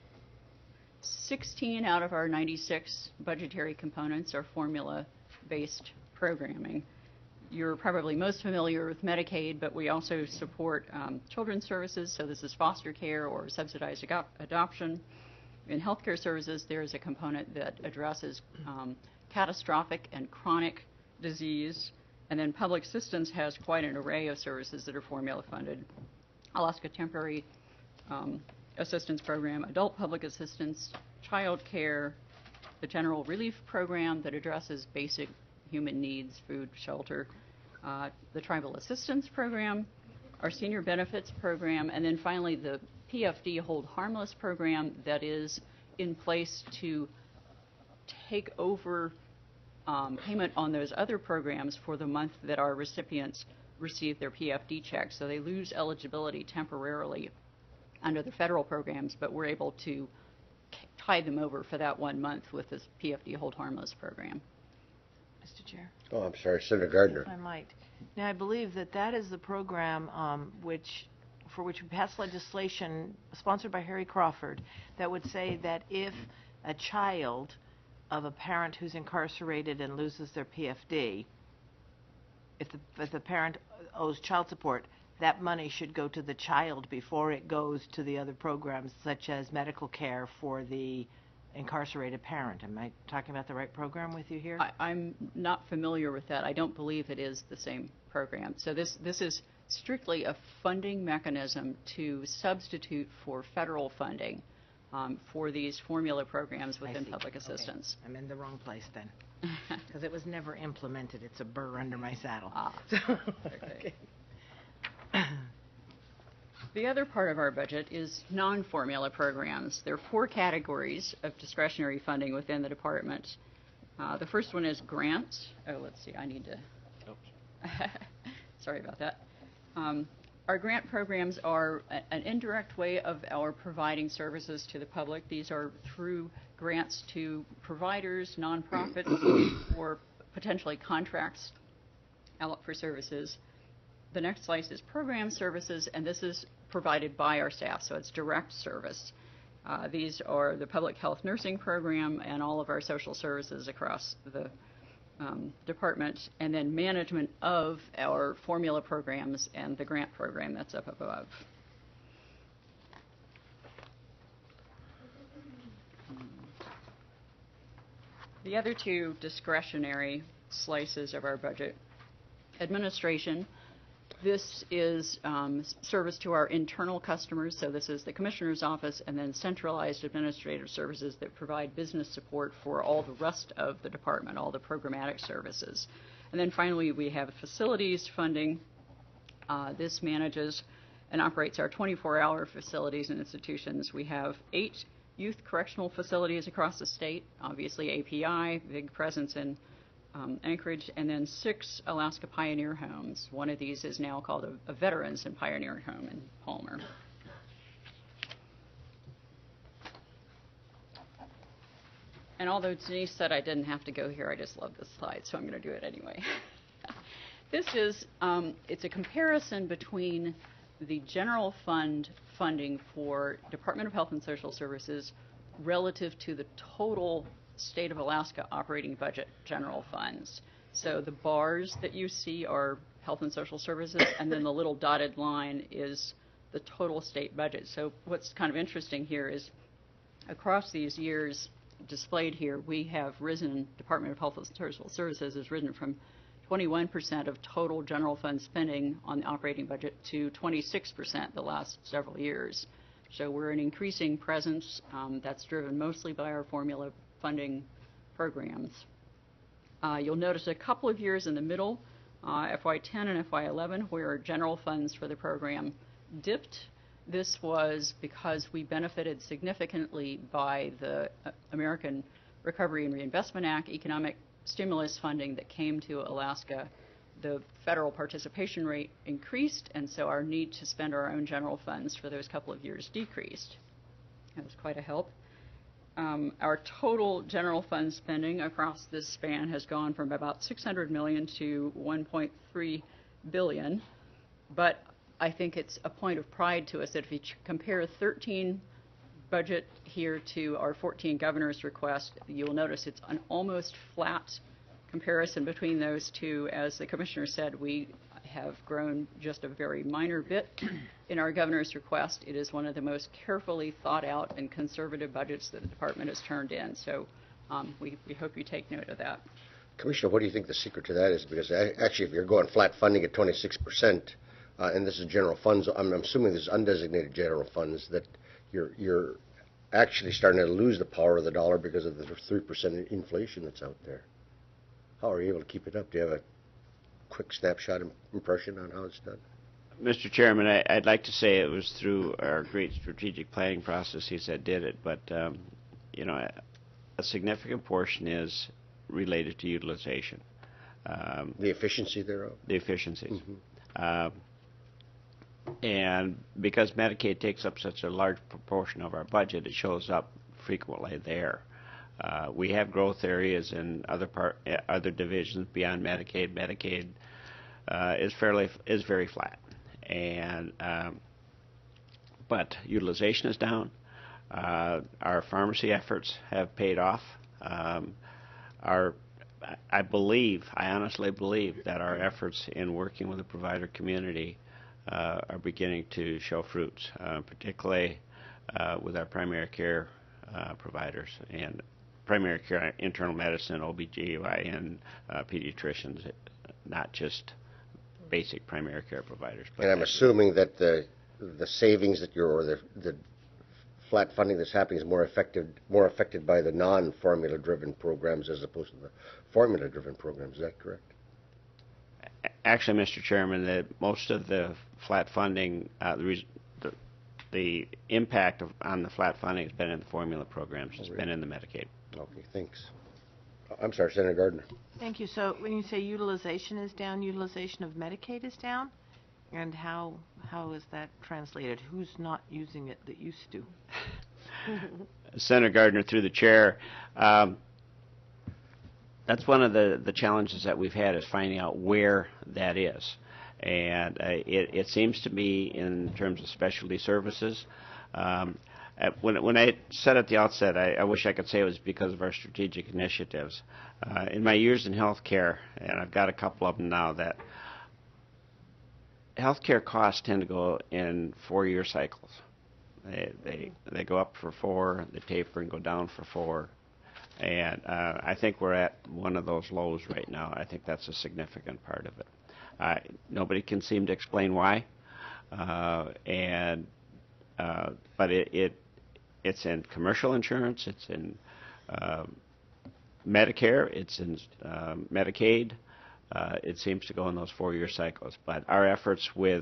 16 out of our 96 budgetary components are formula-based programming. You're probably most familiar with Medicaid, but we also support children's services, so this is foster care or subsidized adoption. In healthcare services, there is a component that addresses catastrophic and chronic disease, and then public assistance has quite an array of services that are formula funded. Alaska Temporary Assistance Program, Adult Public Assistance, Child Care, the General Relief Program that addresses basic human needs, food, shelter, the Tribal Assistance Program, our Senior Benefits Program, and then finally the PFD Hold Harmless Program that is in place to take over payment on those other programs for the month that our recipients receive their PFD checks. So they lose eligibility temporarily under the federal programs, but we're able to tide them over for that 1 month with this PFD Hold Harmless program. Mr. Chair, Oh, I'm sorry, Senator Gardner. if I might. Now, I believe that is the program for which we passed legislation sponsored by Harry Crawford that would say that if a child of a parent who's incarcerated and loses their PFD, if the parent owes child support, that money should go to the child before it goes to the other programs, such as medical care for the incarcerated parent. Am I talking about the right program with you here? I'm not familiar with that. I don't believe it is the same program. So this is strictly a funding mechanism to substitute for federal funding for these formula programs within public assistance. Okay. I'm in the wrong place then, because it was never implemented. It's a burr under my saddle. Okay. The other part of our budget is non-formula programs. There are 4 categories of discretionary funding within the department. The first one is grants. Oh, let's see, I need to... Oops. Sorry about that. Our grant programs are an indirect way of our providing services to the public. These are through grants to providers, nonprofits, or potentially contracts out for services. The next slice is program services, and this is provided by our staff, so it's direct service. These are the public health nursing program and all of our social services across the department, and then management of our formula programs and the grant program that's up above. The other 2 discretionary slices of our budget. Administration. This is service to our internal customers, so this is the Commissioner's Office, and then centralized administrative services that provide business support for all the rest of the department, all the programmatic services. And then finally, we have facilities funding. This manages and operates our 24-hour facilities and institutions. We have 8 youth correctional facilities across the state, obviously API, big presence in Anchorage, and then 6 Alaska Pioneer Homes. One of these is now called a Veterans and Pioneer Home in Palmer. And although Denise said I didn't have to go here, I just love this slide, so I'm going to do it anyway. This is, it's a comparison between the general fund funding for Department of Health and Social Services relative to the total State of Alaska operating budget general funds. So the bars that you see are Health and Social Services, and then the little dotted line is the total state budget. So what's kind of interesting here is across these years displayed here, we have risen, Department of Health and Social Services has risen from 21% of total general fund spending on the operating budget to 26% the last several years. So we're an increasing presence that's driven mostly by our formula funding programs. You'll notice a couple of years in the middle, FY10 and FY11, where general funds for the program dipped. This was because we benefited significantly by the American Recovery and Reinvestment Act economic stimulus funding that came to Alaska. The federal participation rate increased, and so our need to spend our own general funds for those couple of years decreased. as quite a help. Our total general fund spending across this span has gone from about $600 million to $1.3 billion. But I think it's a point of pride to us that if you compare 13 budget here to our 14 governor's request, you'll notice it's an almost flat comparison between those two. As the commissioner said, we have grown just a very minor bit in our governor's request. It is one of the most carefully thought out and conservative budgets that the department has turned in. So we hope you take note of that. Commissioner, what do you think the secret to that is? Because actually, if you're going flat funding at 26%, and this is general funds, I'm assuming this is undesignated general funds, that you're actually starting to lose the power of the dollar because of the 3% inflation that's out there. How are you able to keep it up? Do you have a quick snapshot impression on how it's done? Mr. Chairman, I'd like to say it was through our great strategic planning processes that did it, but you know, a significant portion is related to utilization. The efficiency thereof? The efficiencies. And because Medicaid takes up such a large proportion of our budget, it shows up frequently there. We have growth areas in other divisions beyond Medicaid. Medicaid is very flat, and but utilization is down. Our pharmacy efforts have paid off. I honestly believe that our efforts in working with the provider community are beginning to show fruits, particularly with our primary care providers and primary care, internal medicine, OBGYN, pediatricians, not just basic primary care providers. And I'm assuming that the savings that the flat funding that's happening is more affected by the non-formula driven programs as opposed to the formula driven programs. Is that correct? Actually, Mr. Chairman, most of the flat funding, the impact on the flat funding has been in the formula programs. It's been in the Medicaid. Okay, thanks. I'm sorry, Senator Gardner. Thank you. So when you say utilization is down, utilization of Medicaid is down? And how is that translated? Who's not using it that used to? Senator Gardner, through the chair, that's one of the challenges that we've had, is finding out where that is. And it seems to be in terms of specialty services. When I said at the outset, I wish I could say it was because of our strategic initiatives. In my years in healthcare, and I've got a couple of them now, that healthcare costs tend to go in 4-year cycles. They go up for 4, they taper and go down for 4. And I think we're at one of those lows right now. I think that's a significant part of it. Nobody can seem to explain why, but it's in commercial insurance, it's in Medicare, it's in Medicaid. It seems to go in those 4-year cycles. But our efforts with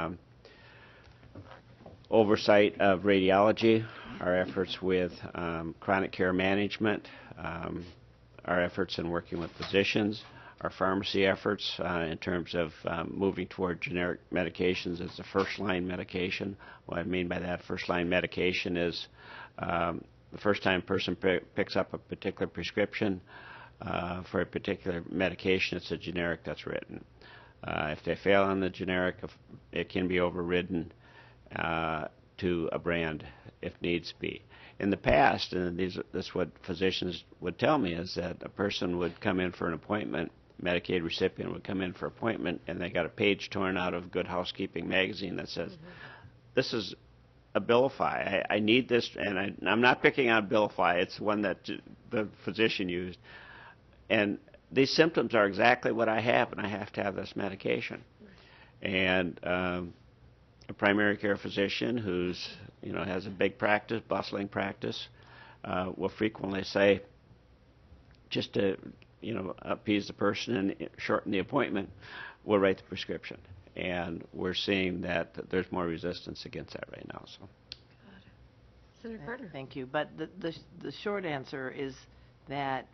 oversight of radiology, our efforts with chronic care management, our efforts in working with physicians, our pharmacy efforts in terms of moving toward generic medications as the first-line medication. What I mean by that first-line medication is the first time a person picks up a particular prescription for a particular medication, it's a generic that's written. If they fail on the generic, it can be overridden to a brand if needs be. In the past, and this is what physicians would tell me, is that a person would come in for an appointment, Medicaid recipient would come in for an appointment, and they got a page torn out of Good Housekeeping magazine that says, this is Abilify. I need this, and I'm not picking on Abilify. It's one that the physician used. And these symptoms are exactly what I have, and I have to have this medication. And a primary care physician who's has a big practice, bustling practice, will frequently say, just to appease the person and shorten the appointment, we'll write the prescription. And we're seeing that there's more resistance against that right now. So, Senator Gardner. Thank you. But the short answer is that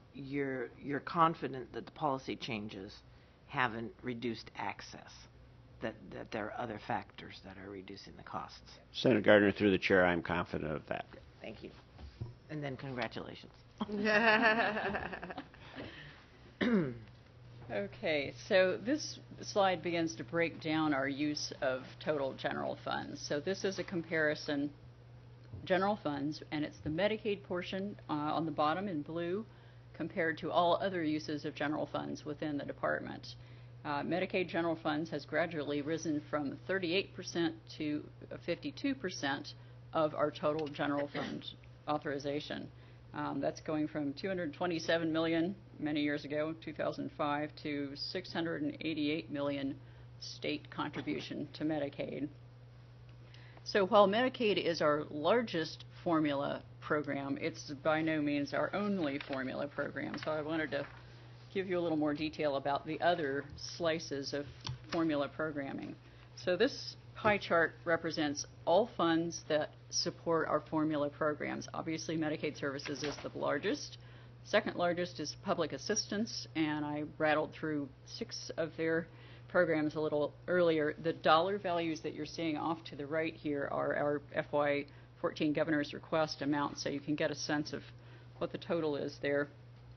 you're confident that the policy changes haven't reduced access. that there are other factors that are reducing the costs. Senator Gardner, through the chair, I'm confident of that. Thank you. And then congratulations. Okay, so this slide begins to break down our use of total general funds. So this is a comparison, general funds, and it's the Medicaid portion on the bottom in blue compared to all other uses of general funds within the department. Medicaid general funds has gradually risen from 38% to 52% of our total general fund authorization. That's going from $227 million many years ago, 2005, to $688 million state contribution to Medicaid. So while Medicaid is our largest formula program, it's by no means our only formula program. So I wanted to give you a little more detail about the other slices of formula programming. So this pie chart represents all funds that support our formula programs. Obviously, Medicaid Services is the largest. Second largest is public assistance, and I rattled through 6 of their programs a little earlier. The dollar values that you're seeing off to the right here are our FY14 governor's request amount, so you can get a sense of what the total is there.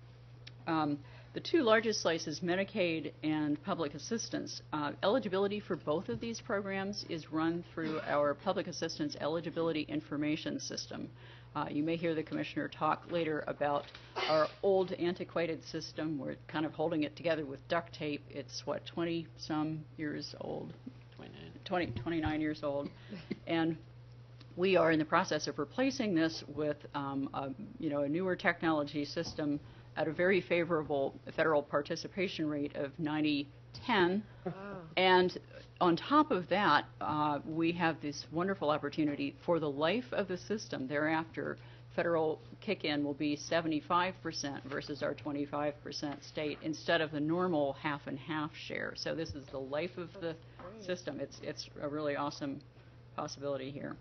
The 2 largest slices, Medicaid and public assistance, eligibility for both of these programs is run through our public assistance eligibility information system. You may hear the commissioner talk later about our old antiquated system. We're kind of holding it together with duct tape. It's, what, 20-some years old? 29 years old. And we are in the process of replacing this with a newer technology system at a very favorable federal participation rate of 90-10. Wow. And on top of that, we have this wonderful opportunity for the life of the system. Thereafter, federal kick-in will be 75% versus our 25% state instead of the normal half and half share. So this is the life of the system. It's a really awesome possibility here.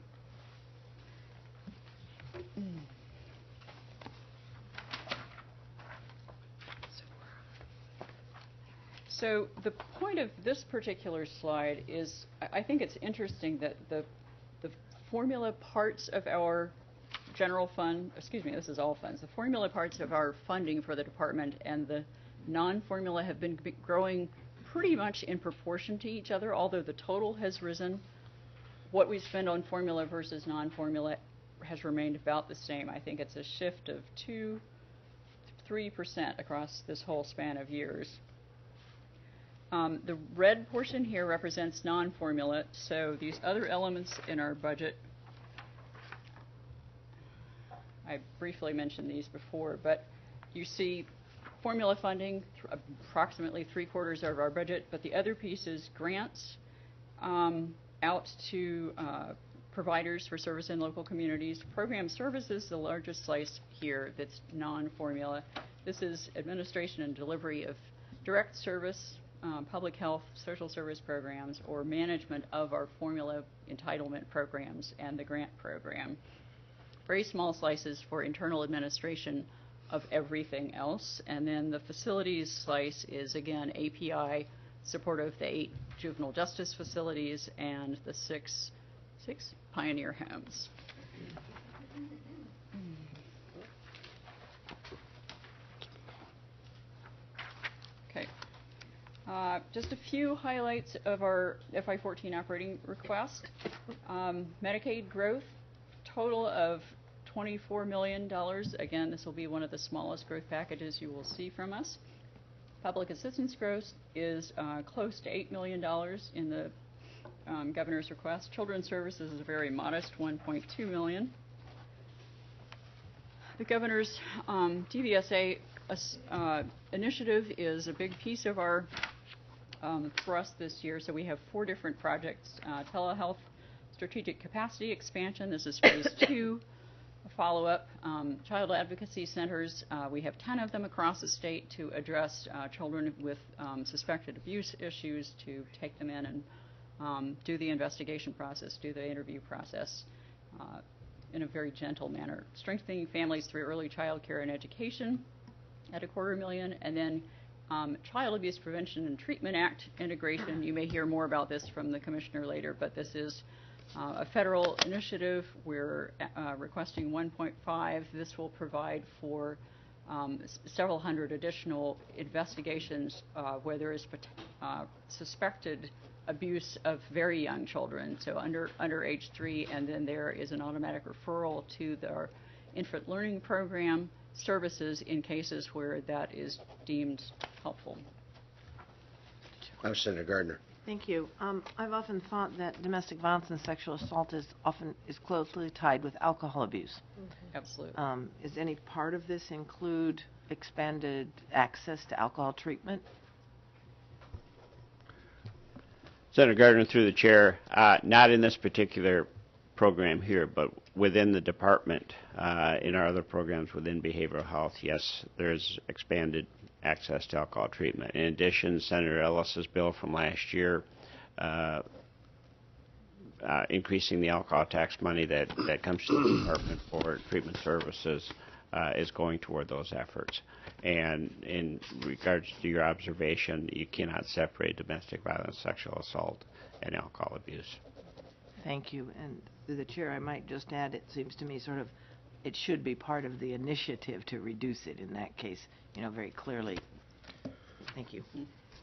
So the point of this particular slide is, I think it's interesting that the formula parts of our general fund, excuse me, this is all funds, the formula parts of our funding for the department and the non-formula have been growing pretty much in proportion to each other, although the total has risen. What we spend on formula versus non-formula has remained about the same. I think it's a shift of 2-3% across this whole span of years. The red portion here represents non-formula, so these other elements in our budget, I briefly mentioned these before, but you see formula funding, approximately 3/4 of our budget, but the other piece is grants out to providers for service in local communities. Program services, the largest slice here that's non-formula. This is administration and delivery of direct service, public health, social service programs, or management of our formula entitlement programs and the grant program. Very small slices for internal administration of everything else. And then the facilities slice is, again, API, support of the 8 juvenile justice facilities and the six Pioneer homes. Okay. Just a few highlights of our FY14 operating request. Medicaid growth, total of $24 million. Again, this will be one of the smallest growth packages you will see from us. Public assistance growth is close to $8 million in the governor's request. Children's services is a very modest $1.2 million. The governor's DVSA initiative is a big piece of our thrust this year. So we have 4 different projects. Telehealth strategic capacity expansion. This is phase 2. Follow-up. Child advocacy centers. We have 10 of them across the state to address children with suspected abuse issues, to take them in and do the investigation process, do the interview process in a very gentle manner. Strengthening families through early child care and education at $250,000, and then Child Abuse Prevention and Treatment Act integration. You may hear more about this from the Commissioner later, but this is a federal initiative. We're requesting 1.5. This will provide for several hundred additional investigations where there is suspected abuse of very young children, so under age 3, and then there is an automatic referral to their infant learning program services in cases where that is deemed helpful. I'm Senator Gardner. Thank you. I've often thought that domestic violence and sexual assault is closely tied with alcohol abuse. Absolutely. Is any part of this include expanded access to alcohol treatment? Senator Gardner, through the chair, not in this particular program here, but within the department, in our other programs within behavioral health, yes, there's expanded access to alcohol treatment. In addition, Senator Ellis's bill from last year, increasing the alcohol tax money that comes to the Department for Treatment Services, is going toward those efforts. And in regards to your observation, you cannot separate domestic violence, sexual assault, and alcohol abuse. Thank you. And through the chair, I might just add, it seems to me it should be part of the initiative to reduce it in that case, very clearly. Thank you.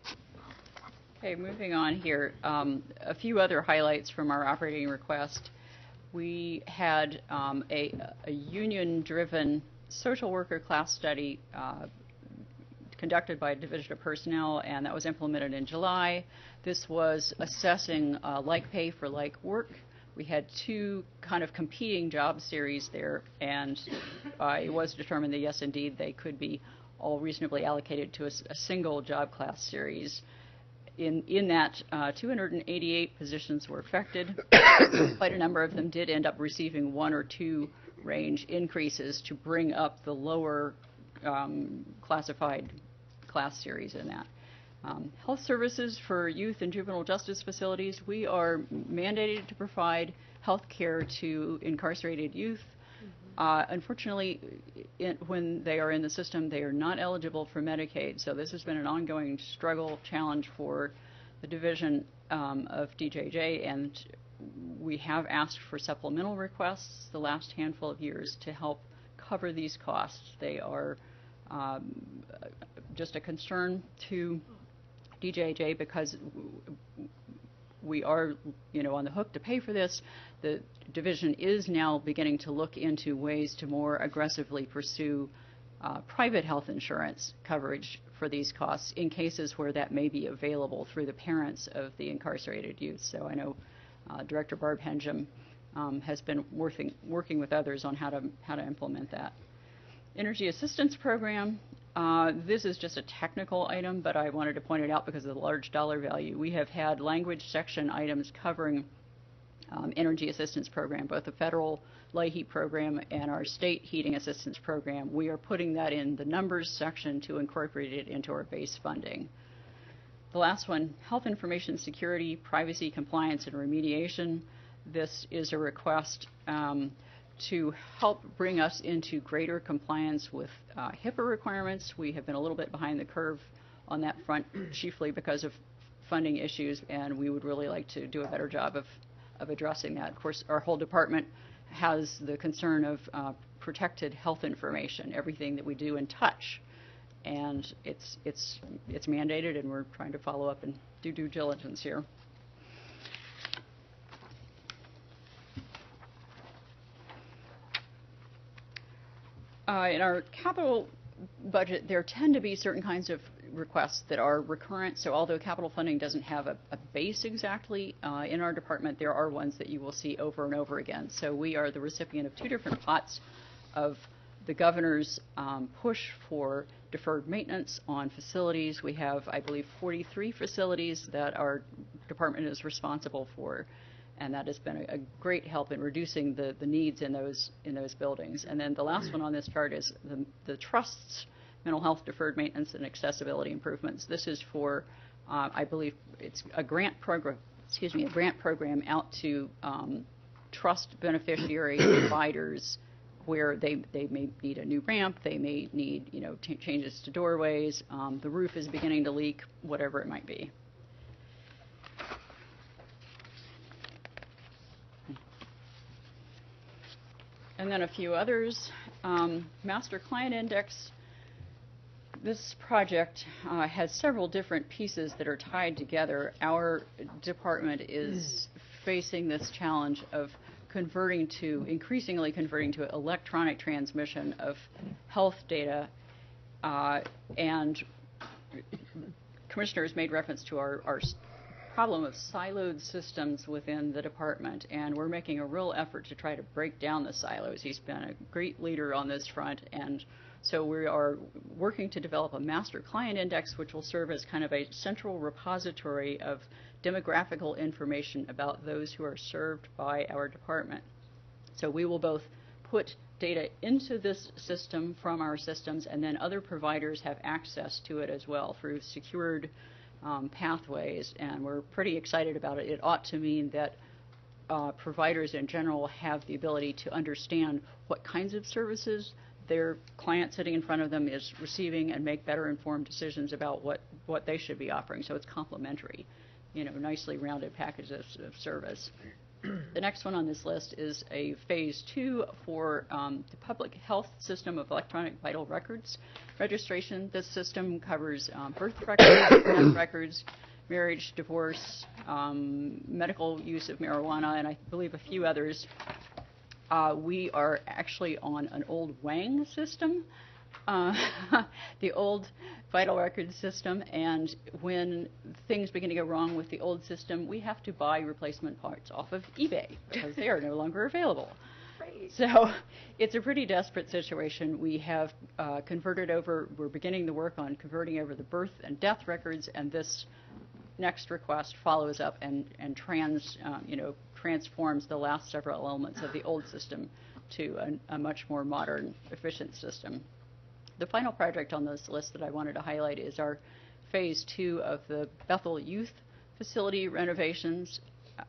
Okay, moving on here. A few other highlights from our operating request. We had a union-driven social worker class study conducted by Division of Personnel, and that was implemented in July. This was assessing like pay for like work. We had 2 kind of competing job series there, and it was determined that yes, indeed, they could be all reasonably allocated to a single job class series. In that, 288 positions were affected. Quite a number of them did end up receiving 1 or 2 range increases to bring up the lower classified class series in that. Health services for youth and juvenile justice facilities, we are mandated to provide health care to incarcerated youth. Unfortunately, when they are in the system, they are not eligible for Medicaid. So this has been an ongoing struggle, challenge for the division of DJJ, and we have asked for supplemental requests the last handful of years to help cover these costs. They are just a concern to DJJ because we are, on the hook to pay for this. The division is now beginning to look into ways to more aggressively pursue private health insurance coverage for these costs in cases where that may be available through the parents of the incarcerated youth. So I know Director Barb Henjum has been working with others on how to implement that. Energy assistance program. This is just a technical item, but I wanted to point it out because of the large dollar value. We have had language section items covering energy assistance program, both the federal LIHEAP program and our state heating assistance program. We are putting that in the numbers section to incorporate it into our base funding. The last one, health information security, privacy, compliance, and remediation. This is a request to help bring us into greater compliance with HIPAA requirements. We have been a little bit behind the curve on that front, chiefly because of funding issues, and we would really like to do a better job of addressing that. Of course, our whole department has the concern of protected health information, everything that we do and touch, and it's mandated, and we're trying to follow up and do due diligence here. In our capital budget, there tend to be certain kinds of requests that are recurrent. So although capital funding doesn't have a base exactly in our department, there are ones that you will see over and over again. So we are the recipient of 2 different pots of the governor's push for deferred maintenance on facilities. We have, I believe, 43 facilities that our department is responsible for, and that has been a great help in reducing the needs in those buildings. And then the last one on this chart is the trust's mental health deferred maintenance and accessibility improvements. This is for, I believe, it's a grant program. A grant program out to trust beneficiary providers where they may need a new ramp, they may need, changes to doorways, the roof is beginning to leak, whatever it might be. And then a few others. Master Client Index. This project has several different pieces that are tied together. Our department is facing this challenge of increasingly converting to electronic transmission of health data, and Commissioners made reference to our problem of siloed systems within the department, and we're making a real effort to try to break down the silos. He's been a great leader on this front, and so we are working to develop a master client index, which will serve as kind of a central repository of demographical information about those who are served by our department. So we will both put data into this system from our systems, and then other providers have access to it as well through secured pathways, and we're pretty excited about it. It ought to mean that providers in general have the ability to understand what kinds of services their client sitting in front of them is receiving and make better informed decisions about what they should be offering. So it's complementary, nicely rounded packages of service. The next one on this list is a phase 2 for the public health system of electronic vital records registration. This system covers birth records, death records, marriage, divorce, medical use of marijuana, and I believe a few others. We are actually on an old Wang system, the old vital records system, and when things begin to go wrong with the old system, we have to buy replacement parts off of eBay because they are no longer available. Right. So it's a pretty desperate situation. We have we're beginning the work on converting over the birth and death records, and this next request follows up and transforms the last several elements of the old system to a much more modern, efficient system. The final project on this list that I wanted to highlight is our phase 2 of the Bethel Youth Facility renovations.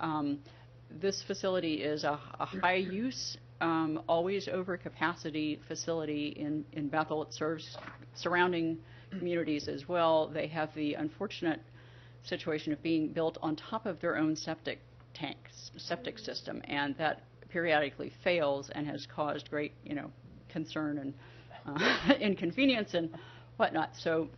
This facility is a high-use, always over-capacity facility in Bethel. It serves surrounding communities as well. They have the unfortunate situation of being built on top of their own septic system, and that periodically fails and has caused great, concern and inconvenience and whatnot. So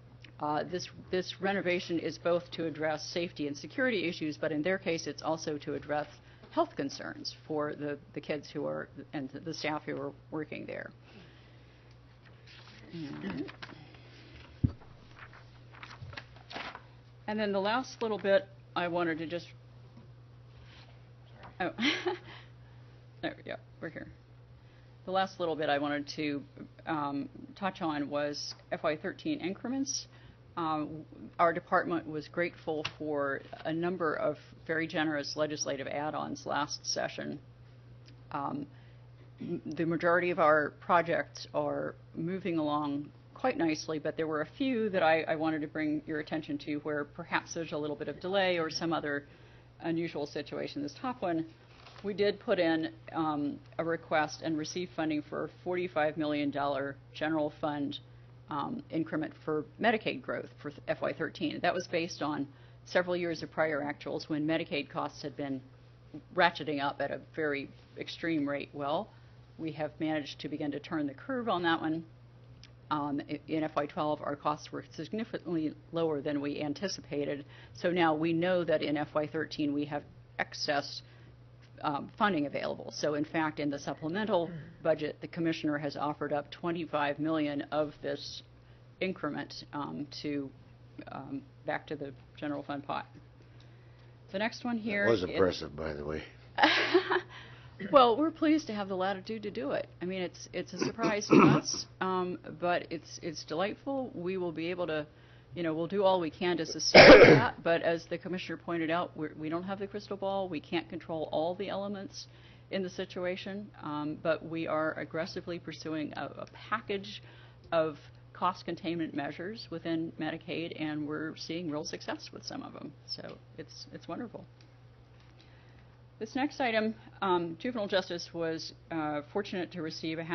this renovation is both to address safety and security issues, but in their case, it's also to address health concerns for the kids who are and the staff who are working there. And then the last little bit I wanted to just, there we go, we're here. The last little bit I wanted to touch on was FY13 increments. Our department was grateful for a number of very generous legislative add-ons last session. The majority of our projects are moving along quite nicely, but there were a few that I wanted to bring your attention to where perhaps there's a little bit of delay or some other unusual situation. This top one, we did put in a request and receive funding for a $45 million general fund increment for Medicaid growth for FY13. That was based on several years of prior actuals when Medicaid costs had been ratcheting up at a very extreme rate. Well, we have managed to begin to turn the curve on that one. In FY12, our costs were significantly lower than we anticipated. So now we know that in FY13 we have excess funding available. So in fact, in the supplemental budget, the Commissioner has offered up $25 million of this increment back to the general fund pot. The next one here was impressive, by the way. Well, we're pleased to have the latitude to do it. I mean, it's a surprise to us, but it's delightful. We will be able to, we'll do all we can to sustain that. But as the Commissioner pointed out, we don't have the crystal ball. We can't control all the elements in the situation, but we are aggressively pursuing a package of cost containment measures within Medicaid, and we're seeing real success with some of them. So it's wonderful. This next item, juvenile justice was fortunate to receive a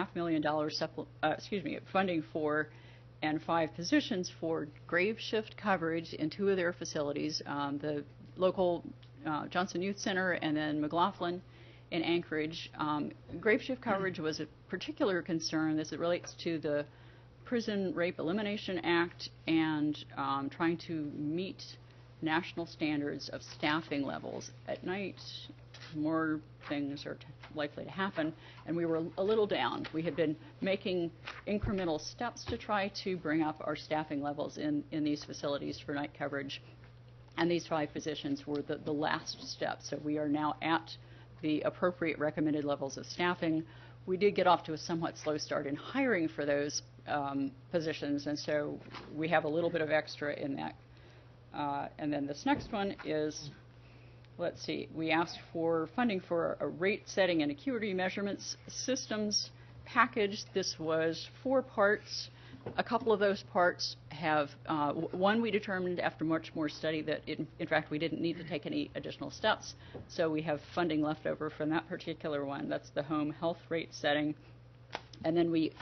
$500,000 funding for and 5 positions for grave shift coverage in 2 of their facilities, the local Johnson Youth Center and then McLaughlin in Anchorage. Grave shift coverage was a particular concern as it relates to the Prison Rape Elimination Act and trying to meet national standards of staffing levels. At night, more things are likely to happen, and we were a little down. We had been making incremental steps to try to bring up our staffing levels in these facilities for night coverage, and these 5 positions were the last step. So we are now at the appropriate recommended levels of staffing. We did get off to a somewhat slow start in hiring for those positions, and so we have a little bit of extra in that. And then this next one is, let's see, we asked for funding for a rate setting and acuity measurements systems package. This was 4 parts. A couple of those parts have, one we determined after much more study that in fact we didn't need to take any additional steps, so we have funding left over from that particular one. That's the home health rate setting. And then we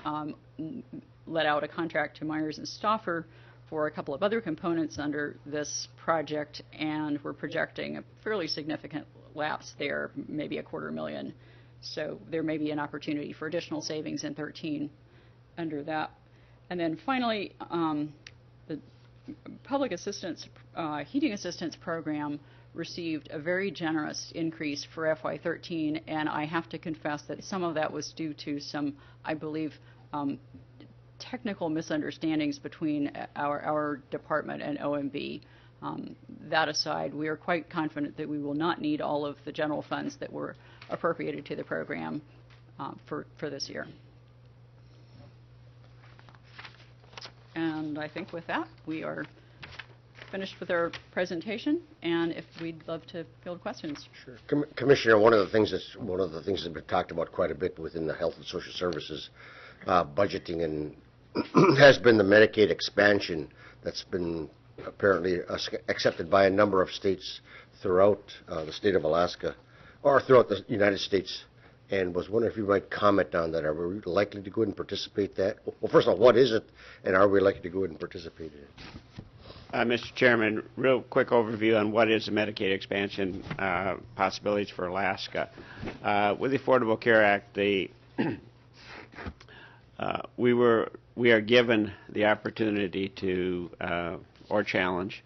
let out a contract to Myers and Stauffer for a couple of other components under this project, and we're projecting a fairly significant lapse there, maybe $250,000. So there may be an opportunity for additional savings in 13 under that. And then finally, the public assistance, heating assistance program received a very generous increase for FY13, and I have to confess that some of that was due to some, I believe, technical misunderstandings between our department and OMB. That aside, we are quite confident that we will not need all of the general funds that were appropriated to the program for this year. And I think with that, we are finished with our presentation, and if we'd love to field questions. Sure. Commissioner, one of the things that's been talked about quite a bit within the Health and Social Services budgeting and has been the Medicaid expansion that's been apparently accepted by a number of states throughout the state of Alaska, or throughout the United States, and was wondering if you might comment on that. Are we likely to go ahead and participate in that? Well, first of all, what is it, and are we likely to go ahead and participate in it? Mr. Chairman, real quick overview on what is the Medicaid expansion possibilities for Alaska. With the Affordable Care Act, we are given the opportunity to, or challenge,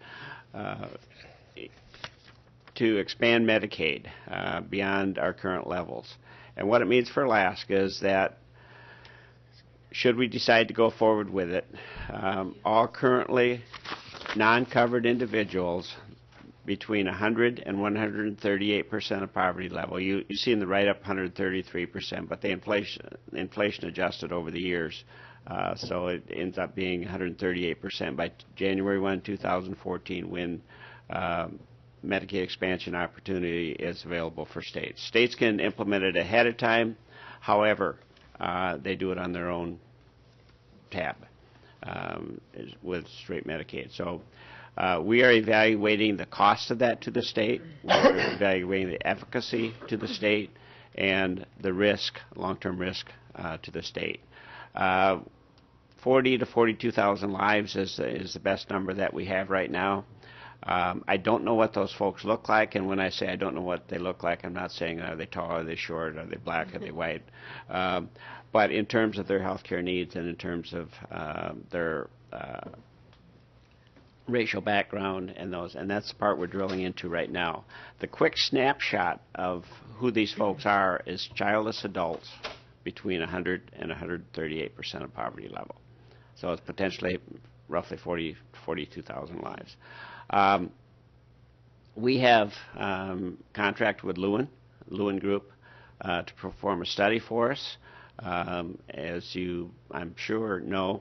to expand Medicaid beyond our current levels. And what it means for Alaska is that should we decide to go forward with it, all currently non-covered individuals between 100 and 138% of poverty level. You see in the write-up 133%, but the inflation adjusted over the years. So it ends up being 138% by January 1, 2014, when Medicaid expansion opportunity is available for states. States can implement it ahead of time. However, they do it on their own tab with straight Medicaid. So we are evaluating the cost of that to the state. We're evaluating the efficacy to the state and the risk, long-term risk to the state. 40 to 42,000 lives is the best number that we have right now. I don't know what those folks look like, and when I say I don't know what they look like, I'm not saying are they tall, are they short, are they black, are they white. But in terms of their health care needs and in terms of their racial background and that's the part we're drilling into right now. The quick snapshot of who these folks are is childless adults between 100 and 138% of poverty level. So it's potentially roughly 42,000 lives. We have contracted with Lewin Group to perform a study for us. As you, I'm sure, know,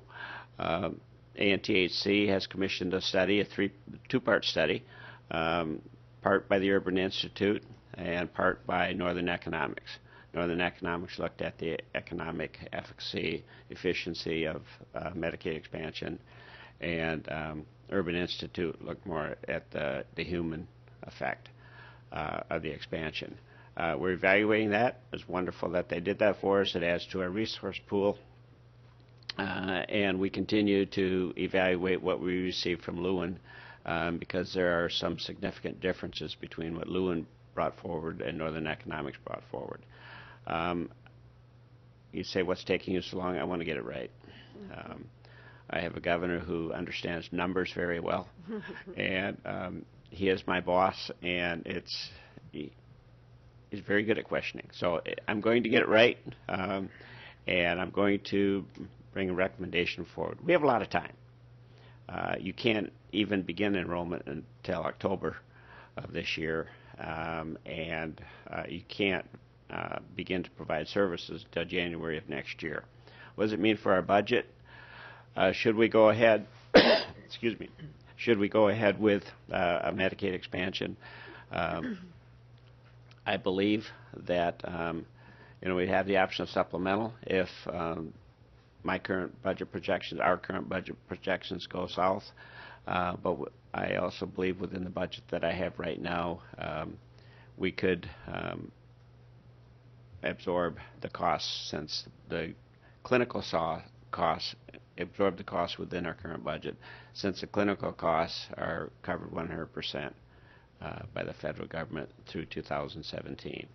ANTHC has commissioned a study, a two-part study, part by the Urban Institute and part by Northern Economics. Northern Economics looked at the economic efficacy, efficiency of Medicaid expansion, and Urban Institute looked more at the human effect of the expansion. We're evaluating that. It's wonderful that they did that for us. It adds to our resource pool. And we continue to evaluate what we receive from Lewin because there are some significant differences between what Lewin brought forward and Northern Economics brought forward. You say, what's taking you so long? I want to get it right. I have a governor who understands numbers very well, and he is my boss, and he's very good at questioning. So I'm going to get it right, and I'm going to bring a recommendation forward. We have a lot of time. You can't even begin enrollment until October of this year, and you can't begin to provide services until January of next year. What does it mean for our budget? Should we go ahead? Excuse me. Should we go ahead with a Medicaid expansion? I believe that we have the option of supplemental if our current budget projections go south. But I also believe within the budget that I have right now, we could absorb the costs, since the clinical costs absorb the costs within our current budget, since the clinical costs are covered 100% by the federal government through 2017.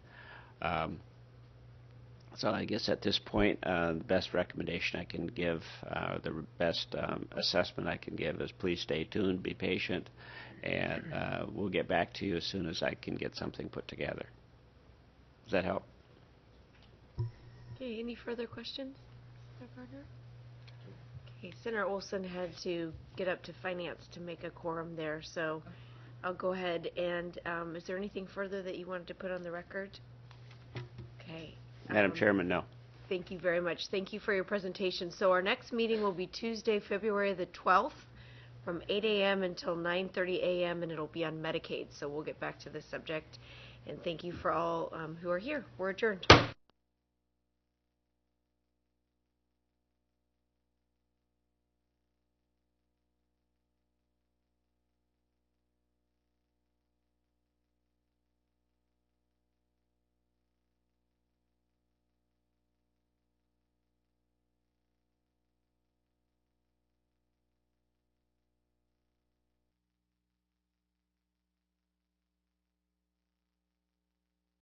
So I guess at this point, the best recommendation I can give, the best assessment I can give is please stay tuned, be patient, and we'll get back to you as soon as I can get something put together. Does that help? Okay, any further questions, Senator Gardner? Okay, Senator Olson had to get up to finance to make a quorum there, so I'll go ahead and, is there anything further that you wanted to put on the record? Okay. Madam Chairman, no. Thank you very much. Thank you for your presentation. So our next meeting will be Tuesday, February the 12th from 8 a.m. until 9:30 a.m. and it'll be on Medicaid. So we'll get back to this subject. And thank you for all who are here. We're adjourned.